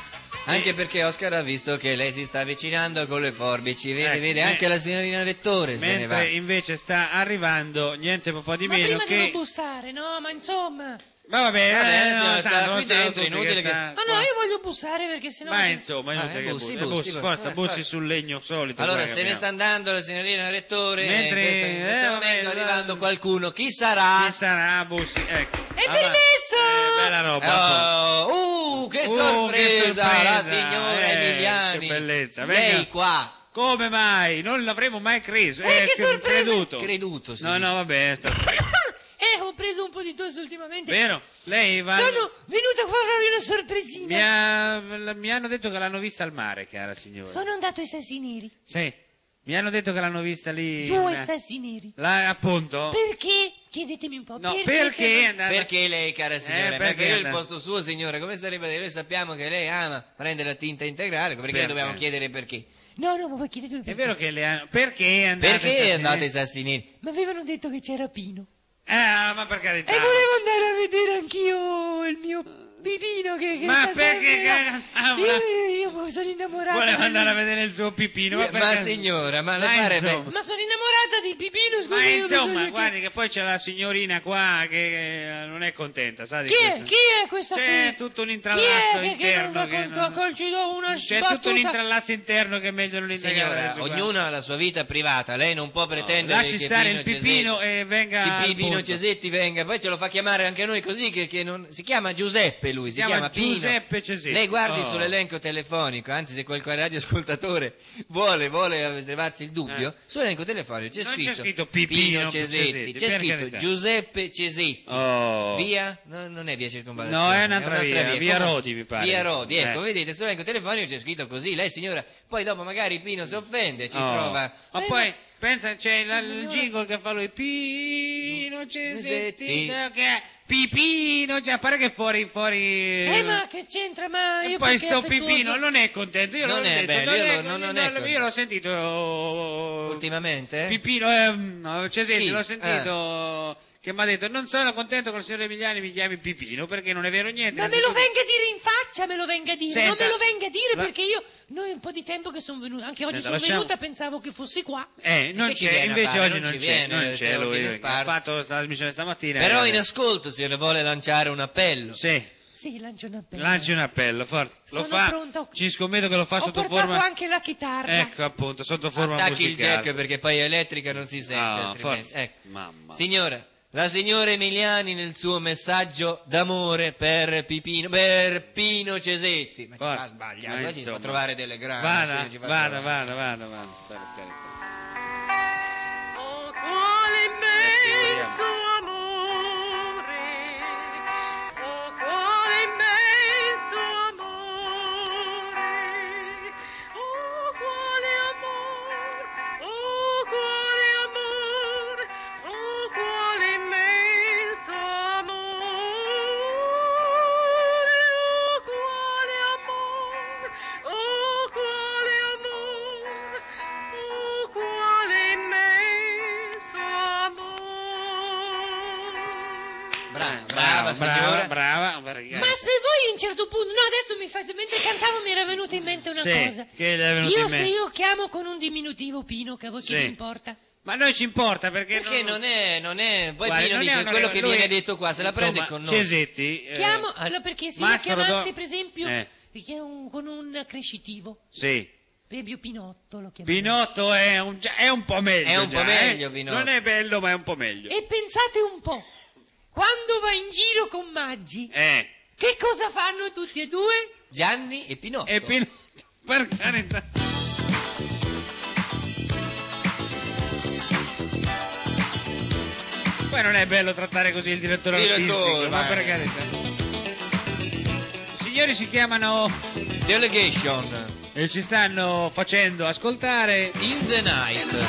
Anche perché Oscar ha visto che lei si sta avvicinando con le forbici, vede, Ecco, vede, me- anche la signorina Rettore se ne va. Mentre invece sta arrivando niente po' di Ma meno prima che... devo bussare, no? Ma insomma... Ma vabbè, Vabbè, eh, signora, no, sta tanto, qui lo sanno dentro, tutti inutile che- sta Ma qua. no, io voglio bussare perché sennò... Ma insomma, Ah, inutile eh, che bussi, bussi, bussi, bussi, bussi, forza, vai, bussi vai. sul legno solito. Allora, guarda se che ne sta abbiamo. andando la signorina Rettore, Mentre- e in questo, in questo eh, momento vabbè, arrivando va- qualcuno, chi sarà? Chi sarà, bussi, ecco. È Ah, permesso! eh, bella roba. Oh, uh, che Uh, sorpresa, che sorpresa, la signora eh, Emiliani. che bellezza. Lei Venga. qua. Come mai? Non l'avremmo mai creso. Eh, che cre- sorpresa! creduto. Creduto, sì. No, no, vabbè, sta... Eh, ho preso un po' di tosse ultimamente. Vero? Lei va... Sono venuta qua a farvi una sorpresina. Mi, ha- la- mi hanno detto che l'hanno vista al mare, cara signora. Sono andato ai Sassi Neri. Sì. Mi hanno detto che l'hanno vista lì. Giù ai eh, Sassi Neri. là, appunto. Perché? Chiedetemi un po'. No, perché è se- andata- Perché lei, cara signora? Eh, Ma perché che io il andate- posto suo, signora, come sarebbe dire? Noi sappiamo che lei ama prendere la tinta integrale, perché Perché? dobbiamo chiedere perché? No, no, ma voi chiedetemi È perché. vero che le hanno... Perché è andata Perché in è andata ai Sassinelli? Sassinelli? Ma avevano detto che c'era Pino. Ah, ma per carità. E volevo andare a vedere anch'io il mio pipino che, che Ma sta perché sempre là. che- ah, ma- io, io sono innamorata. Voleva del- andare a vedere il suo pipino. Ma, Ma perché- signora, ma le Ma pare insomma. bene? Ma sono innamorata di Pipino, scusi. Ma io insomma, bisogna che- guardi che poi c'è la signorina qua che eh, non è contenta, sa di Chi è? questo? Chi è questa C'è qui? tutto un Chi intrallazzo è che, che interno non, che che non- non... ci do una C'è sbattuta? tutto un intrallazzo interno che è meglio non integrare. Signora, adesso qua. ognuno ha la sua vita privata, lei non può pretendere lasci che stare Pino il pipino Cesetti- e venga che al Pipino punto. Cesetti venga, poi ce lo fa chiamare anche noi così, che, che non... si chiama Giuseppe lui, si, chiama chiama Pino. Giuseppe Cesetti. Lei guardi Oh. sull'elenco telefonico, anzi se qualche radioascoltatore vuole, vuole levarsi il dubbio, Eh. sull'elenco telefonico c'è Non scritto, c'è scritto Pipino Cesetti, Cesetti, c'è per scritto carità. Giuseppe Cesetti. Oh. Via? No, non è via Circonvallazione. No, è un'altra via, via Comunque, Rodi, mi pare. Via Rodi, ecco, Eh. vedete, sull'elenco telefonico c'è scritto così. Lei signora, poi dopo magari Pino si offende, ci Oh. trova... Ma Eh, poi ma- pensa c'è la- il jingle che fa lui Pino Cesetti Cesetti. che è Pipino, cioè pare che fuori fuori Eh, ma che c'entra? Ma e io poi perché sto affettuoso? Pipino non è contento, io Non l'ho è detto, bello, non io è- lo- non- non non- è io contento. l'ho sentito oh, Ultimamente? Pipino eh, no, Cesetti Chi? l'ho sentito che mi ha detto non sono contento che il signor Emiliani mi chiami Pipino perché non è vero niente. Ma me lo Innanzitutto- venga a dire in faccia, me lo venga a dire, non Senta, me lo venga a dire va- perché io, noi è un po' di tempo che sono venuta, anche oggi Senta, sono lasciamo- venuta, pensavo che fossi qua. Eh, non che ci c'è, viene a invece fare? oggi Non non ci c'è, viene, non le c'è teorie lui, in ha sparte. fatto la trasmissione stamattina. Però eh, in ascolto se ne vuole lanciare un appello. Sì, Sì, lancio un appello. lanci un appello, forza. Lo Sono fa, pronta. ci scommetto che lo fa Ho sotto portato forma... anche la chitarra. Ecco appunto, sotto forma Attacchi il musicale. jack perché poi elettrica non si sente. Ah, altrimenti. forza. Ecco. Mamma. Signora, la signora Emiliani nel suo messaggio d'amore per Pipino, per Pino Cesetti. Ma ci Forza. fa sbagliare, Ma oggi insomma. fa trovare delle grandi. Vada, sì, ci fa vada, trovare. vada, vada, vada, per carità. Oh, quale immenso amore, oh, quale immenso amore, oh, quale amor, oh, quale amor, oh, quale immenso amore, oh, quale amor, oh, quale amor, oh, quale immenso amore. Brava, brava, signora. brava, brava, perché- Ma se voi a un certo punto, no, adesso mi fate, mentre cantavo mi era venuta in mente una Sì, cosa. che le è venuta Io in se mente? io chiamo con un diminutivo Pino, che a voi Sì. che vi importa? Ma a noi ci importa perché... Perché non è, non è, poi Guardi, Pino non è dice una- quello che lui- viene detto qua, se la prende insomma, con noi. Cesetti... eh, Chiamo, allora perché se io Mastro chiamassi Do- per esempio Eh. che è un- con un crescitivo, Sì. per esempio Pinotto lo chiamerei. Pinotto è un, già- è un po' meglio. È un po' già, meglio, eh. Pinotto. Non è bello, ma è un po' meglio. E pensate un po', quando va in giro con Maggi, Eh. che cosa fanno tutti e due? Gianni e Pinotto. E Pinotto, per carità. Poi non è bello trattare così il direttore, Direttore, artistico, ma vai. per carità. I signori si chiamano Delegation. e ci stanno facendo ascoltare In the Night.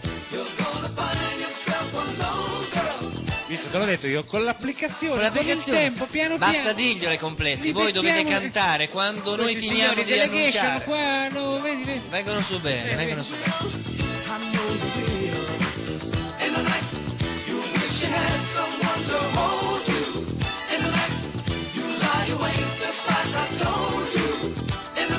visto te l'ho detto io con l'applicazione, Con l'applicazione. con il tempo piano Basta piano dirgliele complessi, Li voi dovete mettiamo- cantare quando noi questi finiamo signori di delegation annunciare. qua no, vedi, vedi. Vengono su bene, Sì, vengono sì. su bene. In the night, you lie awake just like I told you. In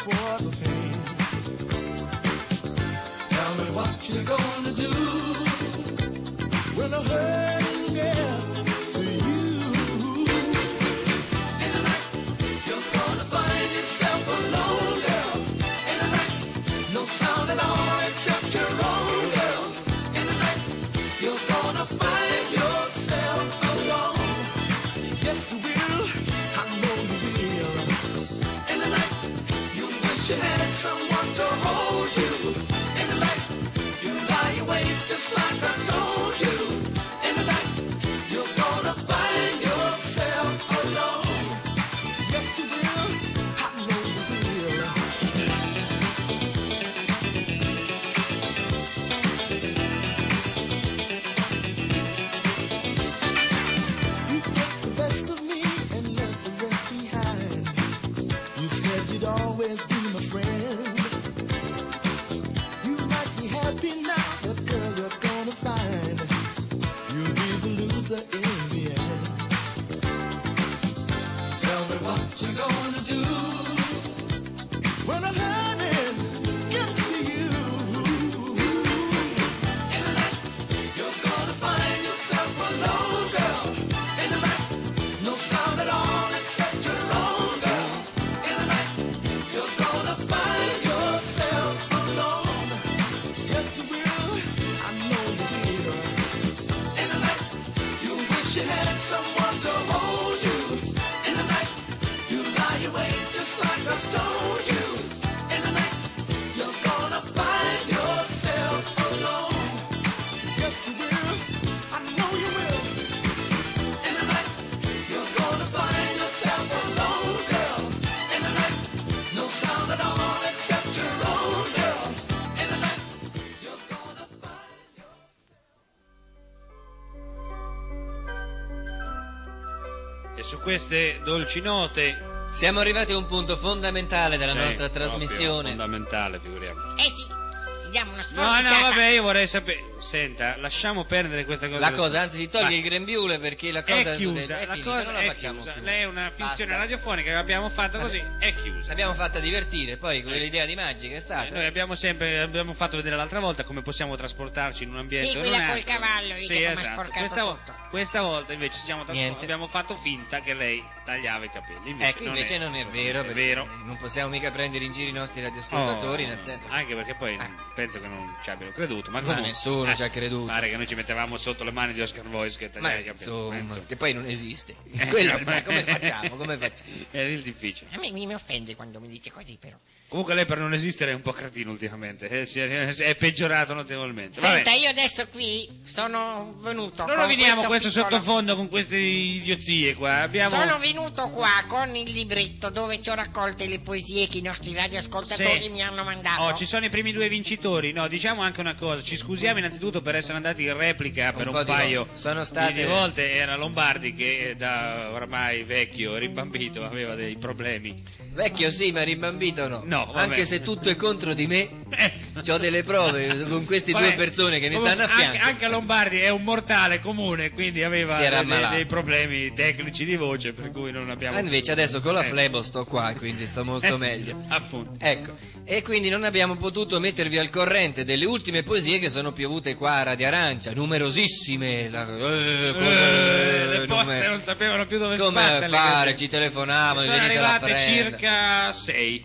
for the pain. Tell me what you're gonna do when the hurt gets to you. In the night, you're gonna find yourself alone, girl. In the night, no sound at all except your own, girl. In the night, you're gonna find yourself alone. Yes, you will. I know you will. In the night, you wish you had someone to hold you. In the night, you lie awake just like I told you. In the night, you're gonna find yourself alone. Yes, you will. I know you will. You took the best of me and left the rest behind. You said you'd always be my friend. You might be happy now, but girl, you're gonna find you'll be the loser in the end. Tell me what you're gonna do when the hurting gets to you. In the night, you're gonna find yourself alone, girl. In the night, no sound at all except your own, girl. In the night, you're gonna find yourself alone. Yes, you will. I know you will. In the night, you wish you had someone to hold you. In the night, you lie awake just like I told you. In the night, you're gonna find yourself alone. Yes, you will. I know you will. In the night, you're gonna find yourself alone, girl. In the night, no sound at all except your own, girl. In the night, you're gonna find yourself. E su queste dolci note Siamo arrivati a un punto fondamentale della Sì, nostra proprio trasmissione. fondamentale, figuriamo. Eh sì, ti diamo una No, sforbiciata. no, vabbè, io vorrei sapere. Senta, lasciamo perdere questa cosa. La cosa, anzi si toglie Ma- il grembiule perché la cosa è chiusa, è la finita, cosa non la è facciamo chiusa. più. Lei è una finzione Basta. radiofonica che abbiamo fatto così, è chiusa. L'abbiamo fatta divertire, poi quell'idea di Magica è Eh, stata. Noi abbiamo sempre abbiamo fatto vedere l'altra volta come possiamo trasportarci in un ambiente Sì, o in quella un col altro. cavallo, lì Sì, che come ha esatto. sporcato Questa, vo- tutto. questa volta invece ci siamo trasfor- Niente. abbiamo fatto finta che lei tagliava i capelli. Invece Ecco, invece non è, assolutamente vero, perché vero. non possiamo mica prendere in giro i nostri radioascoltatori, Oh, nel senso che- anche perché poi Eh. penso che non ci abbiano creduto, ma, Ma comunque, nessuno eh, ci ha creduto. Pare che noi ci mettevamo sotto le mani di Oscar Voice che Ma tagliava i capelli. insomma, Eh, insomma. che poi non esiste. Eh, Quello, ma- ma come facciamo? Come facciamo? È il difficile. A me mi mi offende quando mi dice così, però. Comunque lei per non esistere è un po' cretino ultimamente, eh, si è, è peggiorato notevolmente. Vabbè. Senta, io adesso qui sono venuto Non con roviniamo questo piccolo- sottofondo con queste idiozie qua. Abbiamo... Sono venuto qua con il libretto dove ci ho raccolte le poesie che i nostri radioascoltatori Sì. mi hanno mandato. Oh, ci sono i primi due vincitori. No, diciamo anche una cosa. Ci scusiamo innanzitutto per essere andati in replica per Un un, po' di paio volte. Sono state- di volte. Era Lombardi che da ormai vecchio, rimbambito, aveva dei problemi. Vecchio sì, ma rimbambito no. No, vabbè. Anche se tutto è contro di me, Eh. ho delle prove con queste Vabbè, due persone che mi comunque, stanno a fianco. Anche, anche Lombardi è un mortale comune, quindi aveva Si era dei- dei, ammalato. dei problemi tecnici di voce, per cui non abbiamo. Ah, invece adesso con la Eh. flebo sto qua, quindi sto molto Eh, meglio. Appunto. Ecco, e quindi non abbiamo potuto mettervi al corrente delle ultime poesie che sono piovute qua a Radio Arancia, numerosissime. La... Eh, come- Eh, le poste numer- non sapevano più dove come sbatterle, fare, queste. ci telefonavano, Sono venite a arrivate prendere. circa sei.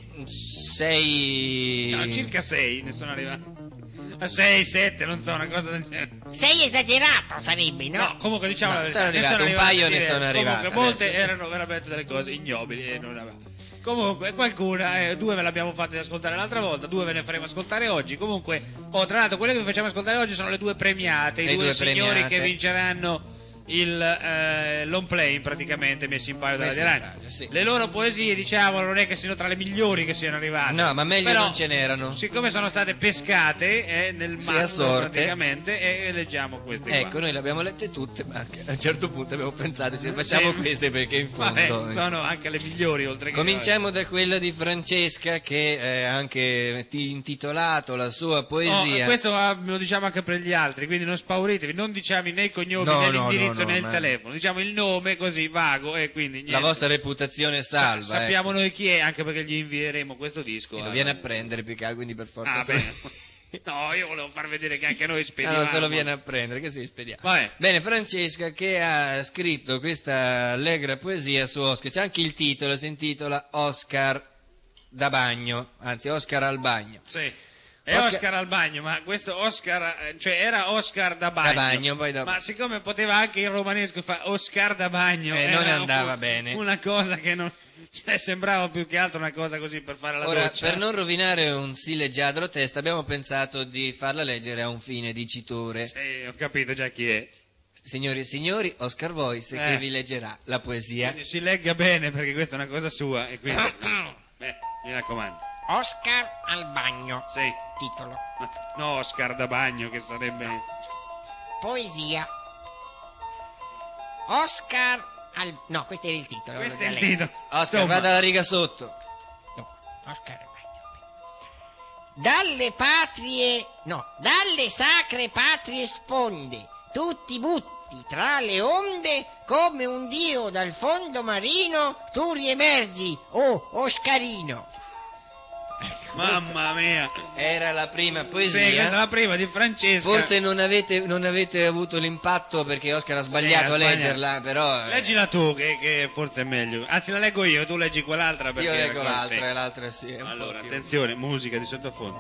Sei... No, circa sei ne sono arrivate. A sei, sette, non so, una cosa del genere. Sei esagerato sarebbe, no? No, comunque diciamo No, la verità. sono ne arrivate, un arrivate paio ne direi. sono arrivate, Comunque, molte adesso. erano veramente delle cose ignobili e non avevamo. Comunque, qualcuna, eh, due ve l'abbiamo fatte ascoltare l'altra volta, due ve ne faremo ascoltare oggi. Comunque, oh, tra l'altro, quelle che vi facciamo ascoltare oggi sono le due premiate, i Le due, due signori premiate. che vinceranno il eh, long play praticamente messi in paio dalla Messi in Arancia. paio, sì. Le loro poesie, diciamo, non è che siano tra le migliori che siano arrivate. No, ma meglio Però, non ce n'erano. Siccome sono state pescate eh, nel Sì, a mazzo sorte. praticamente, e leggiamo queste qua. Ecco, noi le abbiamo lette tutte, ma anche a un certo punto abbiamo pensato, ce ne facciamo Sì. queste perché in Vabbè, fondo... sono anche le migliori oltre che Cominciamo da quella di Francesca che ha anche ti- intitolato la sua noi. poesia. Oh, questo ah, lo diciamo anche per gli altri, quindi non spauritevi, non diciamo né i cognomi No, né no, l'indirizzo l'indirizzo né il ma- telefono, diciamo il nome così vago e quindi niente. La vostra reputazione è salva. Sa- sappiamo ecco. noi chi è, anche perché gli invieremo questo disco. E lo eh. viene a prendere più che altro, quindi per forza. Ah, se- bene. No, io volevo far vedere che anche noi Ah, spediamo. no, se lo viene a prendere, che si spediamo. Vabbè. Bene, Francesca che ha scritto questa allegra poesia su Oscar, c'è anche il titolo, si intitola Oscar da bagno, anzi Oscar al bagno. Sì. È Oscar- Oscar, al bagno, ma questo Oscar, eh, cioè era Oscar da bagno. Da bagno, poi dopo. Ma siccome poteva anche in romanesco fare Oscar da bagno, Eh, era non andava un- bene. Una cosa che non. Cioè, sembrava più che altro una cosa così per fare la Ora, doccia. per non rovinare un sì leggiadro testo, abbiamo pensato di farla leggere a un fine dicitore. Sì, ho capito già chi è. Signori e signori, Oscar Voice Eh. che vi leggerà la poesia. Quindi si legga bene perché questa è una cosa sua e quindi. Beh, mi raccomando. Oscar al bagno. Sì. Titolo. No, Oscar da bagno che sarebbe. Poesia. Oscar al... No, questo era il titolo. Questo l'ho è già il letto. titolo. Oscar, Insomma, vada alla riga sotto. No, Oscar al bagno. Dalle patrie... No, dalle sacre patrie sponde, tutti butti tra le onde, come un dio dal fondo marino, tu riemergi, oh Oscarino. Mamma mia. Era la prima Sì, questa è poesia. la prima di Francesca. Forse non avete, non avete avuto l'impatto perché Oscar ha sbagliato Sì, ha a sbagliato. leggerla, però... eh, Leggila tu, che, che forse è meglio. Anzi, la leggo io, tu leggi quell'altra perché. Io leggo la cosa- l'altra sì. e l'altra sì. è un Allora, po' più- attenzione, musica di sottofondo.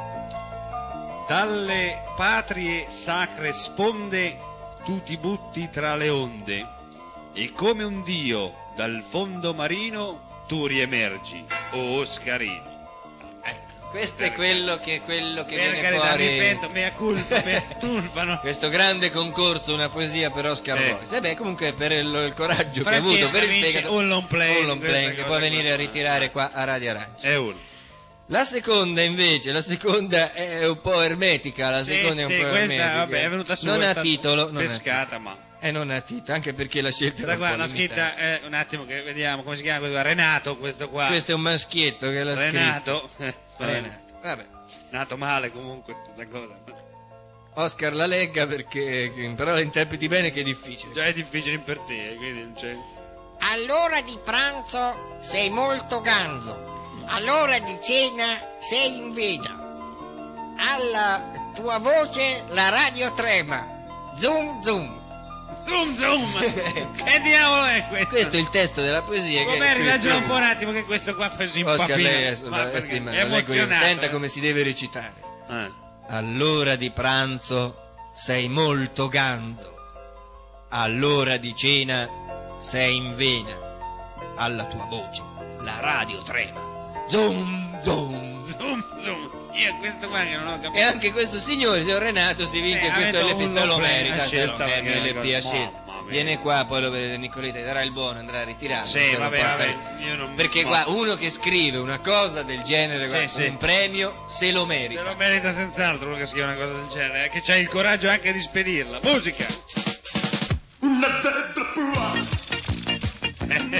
Dalle patrie sacre sponde tu ti butti tra le onde e come un dio dal fondo marino tu riemergi, o Oscarino. Questo è quello che, quello che Per viene carità, fuori... mi pento, mea culpa, mea culpa, no? Questo grande concorso, una poesia per Oscar Sì. Voice. E beh, comunque per il, il coraggio che ha Francesca avuto, per il vince fegato, un long play, un long questa play che cosa può qua. venire a ritirare qua a Radio Arancia. È uno. La seconda invece, la seconda è un po' ermetica, la Sì, seconda è un sì, po' questa, ermetica. vabbè, è venuta su, non è ha stata titolo, non ha pescata, ma. titolo. E non ha titolo, anche perché la scelta Da era qua un po' l'ha limitata. scritta, eh, un attimo che vediamo come si chiama questo qua. Renato, questo qua. Questo è un maschietto che l'ha Renato. scritto. Eh, Renato. Vabbè. Nato male comunque, questa cosa. Oscar la legga perché però la interpreti bene che è difficile. Già è difficile in per sé, eh, quindi non c'è. All'ora di pranzo sei molto ganzo, all'ora di cena sei in vena. Alla tua voce la radio trema. Zoom zoom. Zoom zoom! Che diavolo è questo? Questo è il testo della poesia che Come qui- rilaggio un po' un attimo che questo qua poi si Oscar, impappina. lei è, Ma eh, perché sì, ma è lo leggo io. emozionato. Senta eh. come si deve recitare. Eh. All'ora di pranzo sei molto ganzo, all'ora di cena sei in vena, alla tua voce la radio trema. Zoom, zoom. Zoom zoom. Io questo qua che non ho capito. E anche questo signore, signor Renato, si vince Eh, questo avete L P, un se lo long play, merita, ha se lo scelta merita, perché è L una P ha cosa- scelto. mamma mia. Viene qua, poi lo vede Nicoletta, darà il buono, andrà a ritirarlo. Sì, se lo vabbè, porta- vabbè, io non- Perché no. qua uno che scrive una cosa del genere, Sì, guarda, sì. un premio, se lo merita. Se lo merita senz'altro uno che scrive una cosa del genere, eh, che c'ha il coraggio anche di spedirla. Musica! Una zebra pura. Una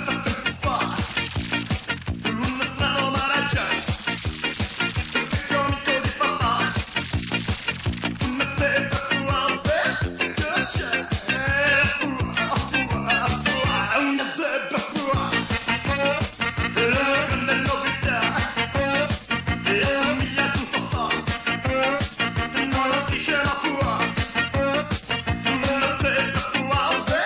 strano maraccia. Conico di papà. Una zebra pura. Una zebra pura. La grande novità. E mia tu papà. Non la striscia la pura. Una zebra pura.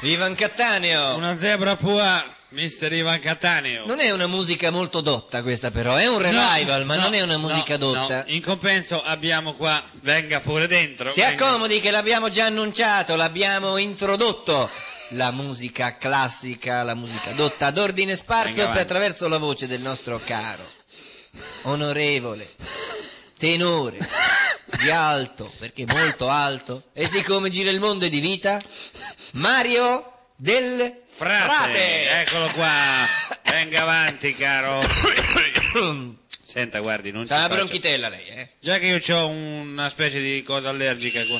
Ivan Cattaneo. Una zebra pua, mister Ivan Cattaneo. Non è una musica molto dotta questa però, è un revival, No, ma no, non è una musica no, dotta. no. In compenso abbiamo qua, venga pure dentro. Si venga. accomodi che l'abbiamo già annunciato, l'abbiamo introdotto. La musica classica, la musica dotta ad ordine sparso Venga avanti. per attraverso la voce del nostro caro, onorevole, tenore, di alto, perché molto alto, e siccome gira il mondo è di vita, Mario del Frate, Frate. eccolo qua. Venga avanti, caro. Senta, guardi, non C'ha ci una faccia- bronchitella lei, eh? Già che io ho una specie di cosa allergica qua.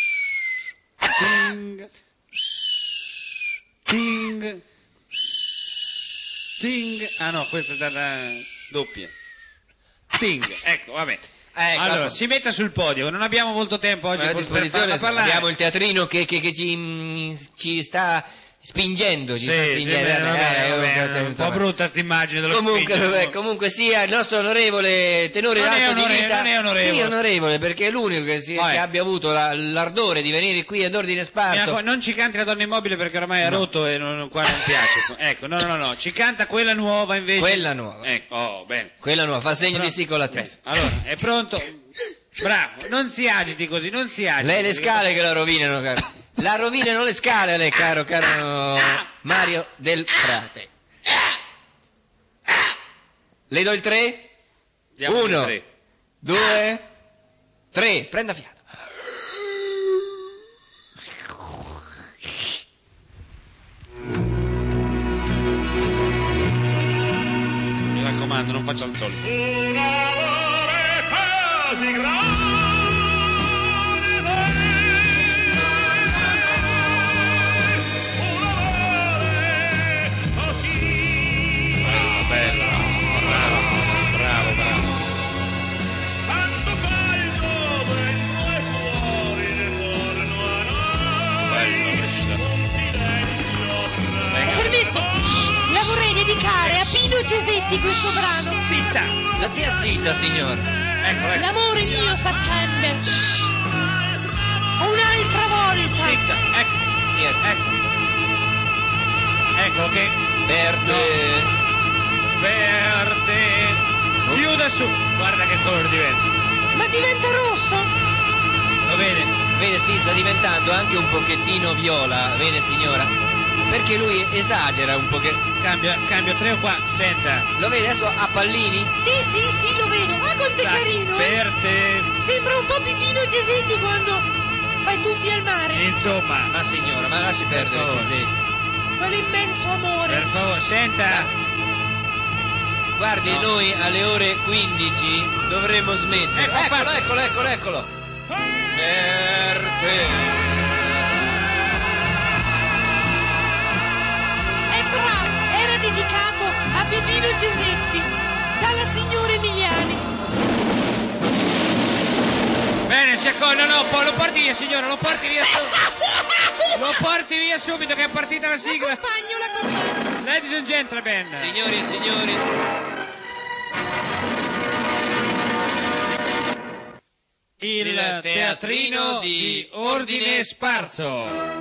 Ting. Ting. Ting. Ah no, questa è stata doppia. Ting. Ecco, vabbè. Ecco, Allora, appunto. si metta sul podio, non abbiamo molto tempo oggi a per disposizione farla parlare. abbiamo il teatrino che, che- che ci, mm, ci sta spingendo, ci Sì, sta sì, spingendo. bene, va bene, Eh, va bene, insomma. un po' brutta sta immagine dello Comunque, spingere. vabbè, comunque sia il nostro onorevole tenore Non è d'alto di onore- vita. non è onorevole. Sì, onorevole, perché è l'unico che, si- Vai. che abbia avuto la- l'ardore di venire qui ad ordine Mi sparso. raccomando, non ci canti la donna immobile perché ormai è rotto e non, qua non piace. Ecco, no, no, no, ci canta quella nuova invece. Quella nuova. Ecco, oh, bene. Quella nuova, fa segno Però- di sì con la testa. Bene, allora, è pronto? Bravo, non si agiti così, non si agiti. Lei le scale che la rovinano, caro. La rovinano le scale, lei, caro, caro Mario del Frate. Le do il tre? Diamo il Uno, tre. due, tre. Prenda fiato. Mi raccomando, non faccia il solito. Un amore così grande un amore così Bravo, bello, bravo, bravo, bravo. tanto caldo dentro e fuori intorno a noi Bello, Brescia. un silenzio tra Venga. Permesso, la vorrei dedicare a Pino Cesetti questo brano. Zitta! La stia zitta, signor. Ecco, ecco. L'amore mio s'accende. Un'altra volta. Zitta, ecco, Siete. ecco. Ecco che Per te. per te. Chiuda su. Guarda che colore diventa. Ma diventa rosso? Lo vede? Vede, sì, sta diventando anche un pochettino viola, vede, signora? Perché lui esagera un pochettino. Cambia, cambio tre o qua. Senta. Lo vede adesso a pallini? Sì, sì, sì, lo vedo. Ma questo è carino, eh? Per te. Sembra un po' Pipino Cesetti quando fai tuffi al mare. Insomma, Ma signora, ma lasci perdere, favore. Cesetti. Quell'immenso amore. per favore, senta. Guardi, No. noi alle ore quindici dovremmo smettere. Ecco, eccolo, parte. eccolo, eccolo, eccolo. Per te. È bravo, era dedicato a Pipino Cesetti, dalla signora Emiliani. Bene, si accorge, no, poi lo porti via, signora, lo porti via subito. Lo porti via subito che è partita la sigla. L'accompagno, l'accompagno. Ladies and gentlemen. Signori e signori, Il, il teatrino di Ordine Sparso.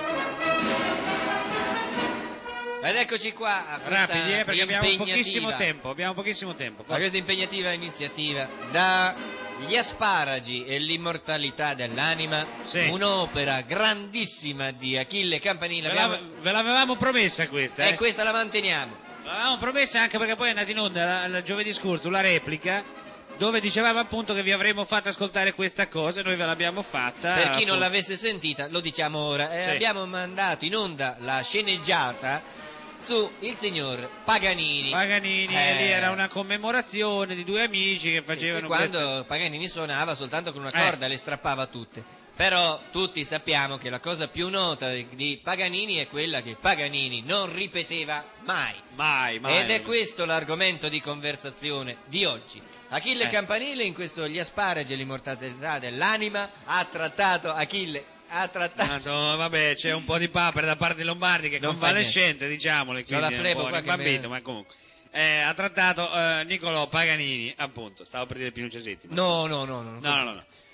ed eccoci qua a questa Rapidi, eh, perché abbiamo impegnativa- pochissimo tempo, abbiamo pochissimo tempo. a questa impegnativa iniziativa dagli asparagi e l'immortalità dell'anima, Sì. un'opera grandissima di Achille Campanile. Ve, Abbiamo- la- ve l'avevamo promessa questa, eh? E questa la manteniamo. L'avevamo promessa anche perché poi è andata in onda la- la giovedì scorso la replica dove dicevamo appunto che vi avremmo fatto ascoltare questa cosa e noi ve l'abbiamo fatta. Per chi non appunto. l'avesse sentita, lo diciamo ora, eh, Sì. abbiamo mandato in onda la sceneggiata su il signor Paganini. Paganini, Eh, e lì era una commemorazione di due amici che sì, facevano qui quando questa- Paganini suonava soltanto con una Eh. corda, le strappava tutte. Però tutti sappiamo che la cosa più nota di, di Paganini è quella che Paganini non ripeteva mai. Mai, mai. Ed è questo l'argomento di conversazione di oggi. Achille Eh. Campanile in questo Gli asparagi e l'immortalità dell'anima ha trattato Achille ha trattato Ah, no, vabbè, c'è un po' di papera da parte di Lombardi che è Non fa convalescente, diciamole, C'ho la quindi è un flebo po' qua che rimbambito, me- ma comunque. Eh, ha trattato eh, Niccolò Paganini, appunto, stavo per dire Pino Cesetti. ma- No, no, no, no. No, no, no.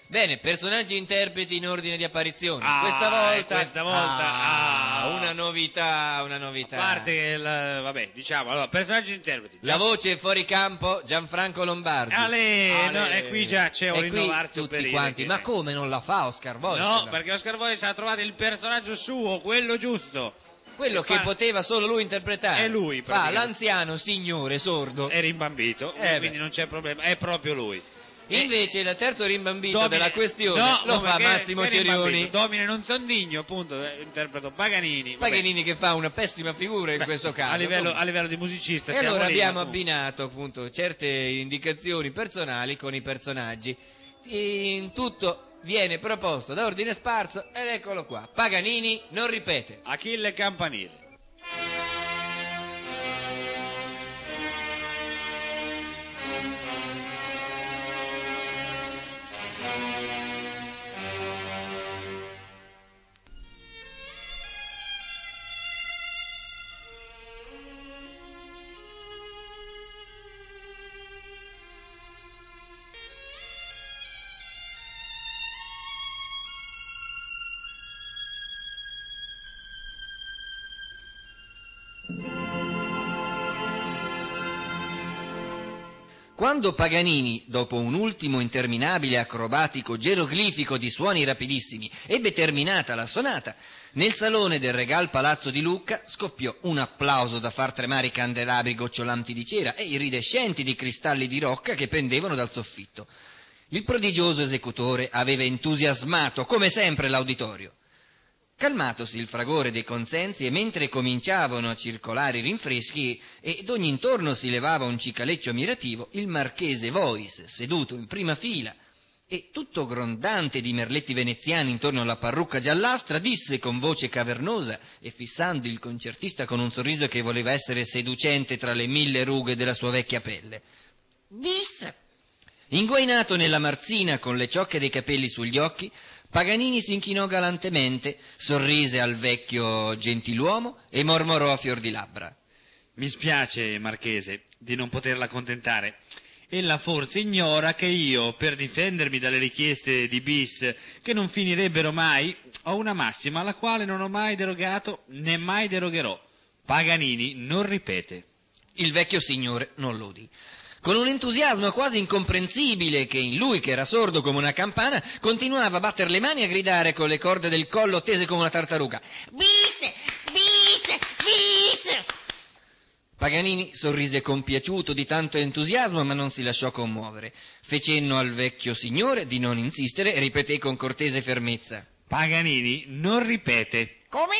Bene, personaggi interpreti in ordine di apparizione. Ah, questa volta, questa volta, ah, ah. una novità, una A novità. parte che, il, vabbè, diciamo, allora, personaggi interpreti. La voce fuori campo, Gianfranco Lombardi. Ale, Ale. no, e qui già c'è un E qui rinnovarsi un tutti periodo quanti. che- Ma come non la fa Oscar Voice? No, perché Oscar Voice ha trovato il personaggio suo, quello giusto. Quello che fa- poteva solo lui interpretare. È lui, Fa praticamente. l'anziano signore sordo. È rimbambito, Eh, quindi beh. non c'è problema, è proprio lui. Invece il terzo rimbambito Domine- della questione no, lo no, fa perché- Massimo che rimbambito? Cerioni. Domine non Sondigno, appunto, eh, interpreto Paganini. vabbè. Paganini che fa una pessima figura in Beh, questo caso. A livello, Comunque. a livello di musicista E siamo allora lì, abbiamo ma comunque- abbinato appunto certe indicazioni personali con i personaggi. In tutto viene proposto da ordine sparso ed eccolo qua. Paganini non ripete. Achille Campanile. Quando Paganini, dopo un ultimo interminabile acrobatico geroglifico di suoni rapidissimi, ebbe terminata la sonata, nel salone del Regal Palazzo di Lucca scoppiò un applauso da far tremare i candelabri gocciolanti di cera e iridescenti di cristalli di rocca che pendevano dal soffitto. Il prodigioso esecutore aveva entusiasmato, come sempre, l'auditorio. Calmatosi il fragore dei consensi e mentre cominciavano a circolare i rinfreschi e d'ogni intorno si levava un cicaleccio ammirativo, il marchese Voice, seduto in prima fila e tutto grondante di merletti veneziani intorno alla parrucca giallastra, disse con voce cavernosa e fissando il concertista con un sorriso che voleva essere seducente tra le mille rughe della sua vecchia pelle. Bis. Inguainato nella marzina con le ciocche dei capelli sugli occhi, Paganini si inchinò galantemente, sorrise al vecchio gentiluomo e mormorò a fior di labbra. Mi spiace, Marchese, di non poterla accontentare. Ella forse ignora che io, per difendermi dalle richieste di bis che non finirebbero mai, ho una massima alla quale non ho mai derogato né mai derogherò. Paganini non ripete. Il vecchio signore non lo udì. Con un entusiasmo quasi incomprensibile che in lui, che era sordo come una campana, continuava a battere le mani e a gridare con le corde del collo tese come una tartaruga. Bis. Bis. Bis. Paganini sorrise compiaciuto di tanto entusiasmo, ma non si lasciò commuovere. Fe cenno al vecchio signore di non insistere e ripeté con cortese fermezza. Paganini non ripete. Come?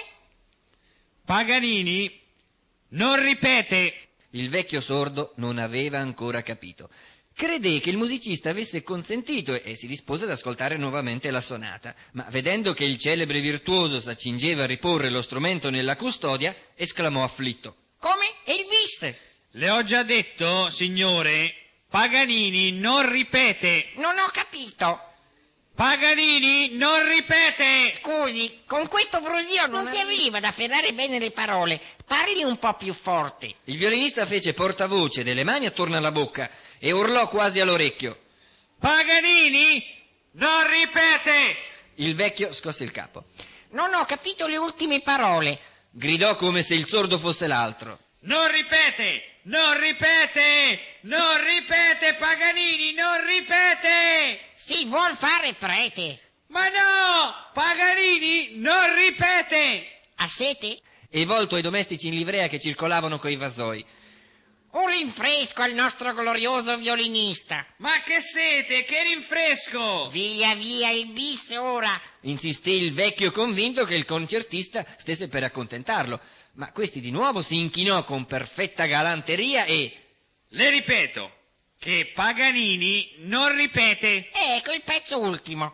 Paganini non ripete. Il vecchio sordo non aveva ancora capito. Credé che il musicista avesse consentito e si dispose ad ascoltare nuovamente la sonata, ma vedendo che il celebre virtuoso s'accingeva a riporre lo strumento nella custodia, esclamò afflitto. Come? E il bis? Le ho già detto, signore, Paganini non ripete. Non ho capito. Paganini non ripete. Scusi, con questo brusio non si arriva ad afferrare bene le parole. Parli un po' più forte. Il violinista fece portavoce delle mani attorno alla bocca e urlò quasi all'orecchio. Paganini non ripete. Il vecchio scosse il capo. Non ho capito le ultime parole. Gridò come se il sordo fosse l'altro. Non ripete. Non ripete. Non ripete, Paganini non ripete. Si vuol fare prete. Ma no, Paganini non ripete. Ha sete? E volto ai domestici in livrea che circolavano coi vasoi. Un rinfresco al nostro glorioso violinista. Ma che sete, che rinfresco. Via via il bis ora. Insisté il vecchio convinto che il concertista stesse per accontentarlo, ma questi di nuovo si inchinò con perfetta galanteria e... Le ripeto che Paganini non ripete. Ecco il pezzo ultimo.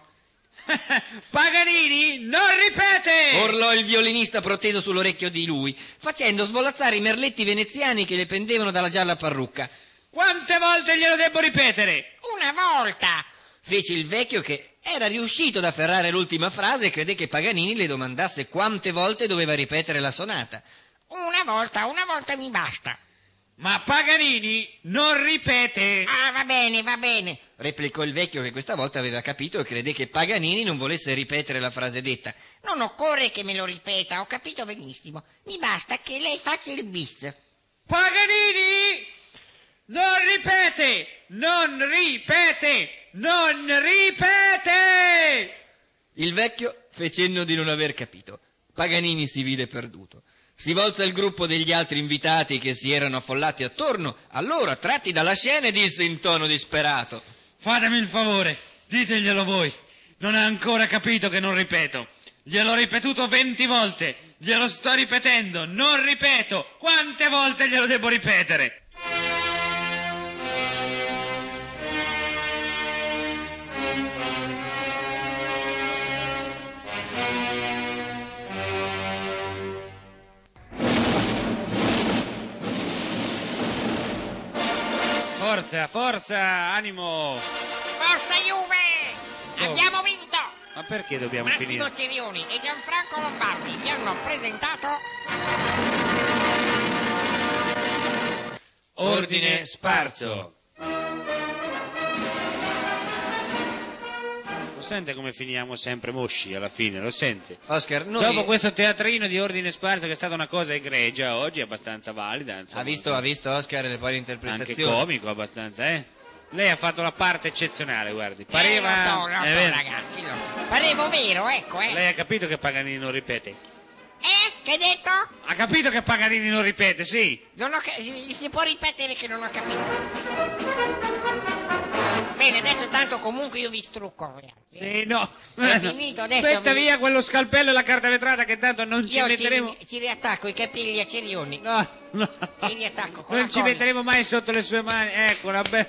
Paganini non ripete. Urlò il violinista proteso sull'orecchio di lui, facendo svolazzare i merletti veneziani che le pendevano dalla gialla parrucca. Quante volte glielo devo ripetere? Una volta. Fece il vecchio che era riuscito ad afferrare l'ultima frase e credé che Paganini le domandasse quante volte doveva ripetere la sonata. Una volta, una volta mi basta. Ma Paganini non ripete. Ah, va bene, va bene. replicò il vecchio, che questa volta aveva capito e crede che Paganini non volesse ripetere la frase detta. Non occorre che me lo ripeta, ho capito benissimo. Mi basta che lei faccia il bis. Paganini non ripete, non ripete, non ripete. Il vecchio fe cenno di non aver capito. Paganini si vide perduto. Si volse al gruppo degli altri invitati che si erano affollati attorno. Allora, tratti dalla scena, disse in tono disperato: Fatemi il favore, diteglielo voi. Non ha ancora capito che non ripeto. Gliel'ho ripetuto venti volte. Glielo sto ripetendo. Non ripeto. Quante volte glielo devo ripetere? Forza, forza, animo. Forza Juve! Abbiamo vinto! Ma perché dobbiamo Massimo finire? Cerioni e Gianfranco Lombardi vi hanno presentato Ordine sparso. Lo sente come finiamo sempre mosci alla fine, lo sente? Oscar, noi... Dopo questo teatrino di ordine sparso che è stata una cosa egregia, oggi è abbastanza valida. Insomma, Ha visto, ha visto Oscar le poi anche interpretazioni? comico abbastanza, eh? Lei ha fatto la parte eccezionale, guardi. Pareva... Eh, lo so, lo è so, vero. ragazzi, lo so. Parevo vero, ecco, eh. Lei ha capito che Paganini non ripete? Eh? Che hai detto? Ha capito che Paganini non ripete, sì? Non ho ca- si, si può ripetere che non ho capito. Bene, adesso tanto comunque io vi strucco. Sì, no. È finito, adesso Metta vi- via quello scalpello e la carta vetrata che tanto non ci Io metteremo... ci, ci riattacco i capelli a Cerioni. No, no. Ci riattacco con Non la ci colla. metteremo mai sotto le sue mani. Ecco, una bella...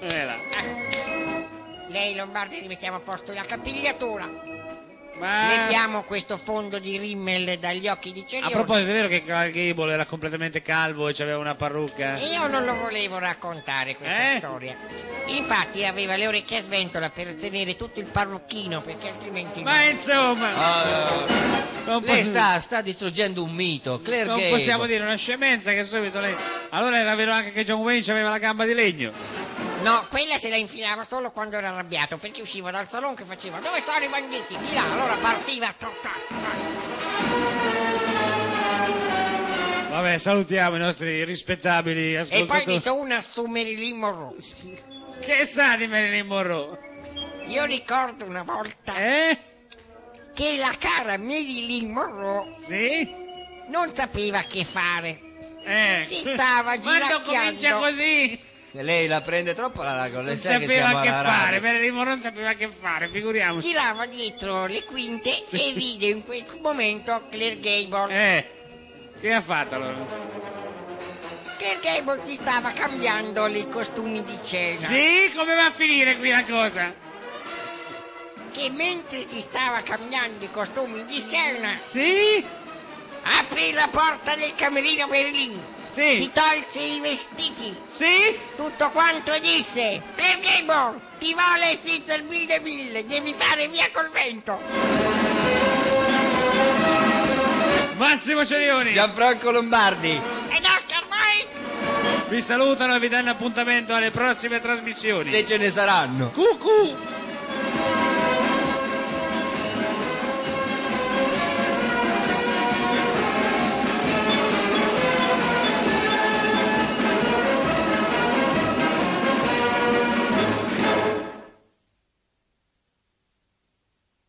Lei Lombardi rimettiamo a posto la capigliatura. Ma... Leviamo questo fondo di rimmel dagli occhi di A Cerioni. proposito, è vero che Clark Gable era completamente calvo e aveva una parrucca? Io non lo volevo raccontare questa Eh? storia. Infatti aveva le orecchie a sventola per tenere tutto il parrucchino, perché altrimenti Ma insomma... Ah, non lei posso- sta, sta distruggendo un mito. Claire Non Gable. possiamo dire una scemenza che subito lei... Allora era vero anche che John Wayne aveva la gamba di legno. No, quella se la infilava solo quando era arrabbiato, perché usciva dal salone che faceva "Dove sono i banditi?" Di là, allora partiva. toc, toc, toc. Vabbè, salutiamo i nostri rispettabili E poi ascoltatori. mi so una su Marilyn Monroe. Che sa di Marilyn Monroe? Io ricordo una volta Eh? che la cara Marilyn Monroe Sì? non sapeva che fare. Eh. Si stava Quando comincia giracchiando. così... Che lei la prende troppo la con lei Non sa che sapeva siamo che alla fare, radio. Marilyn Monroe non sapeva che fare, figuriamoci. Girava dietro le quinte e vide in quel momento Claire Gable. Eh, che ha fatto allora? Claire Gable si stava cambiando i costumi di cena. Sì, come va a finire qui la cosa? Che mentre si stava cambiando i costumi di cena, Sì? aprì la porta del camerino Marilyn. Si Sì? tolse i vestiti, Sì? tutto quanto e disse: Claire Gable, ti vuole Cecil B. DeMille, devi fare via col vento. Massimo Cerioni Gianfranco Lombardi. Ed Oscar Wilde vi salutano e vi danno appuntamento alle prossime trasmissioni. Se ce ne saranno. Cucù!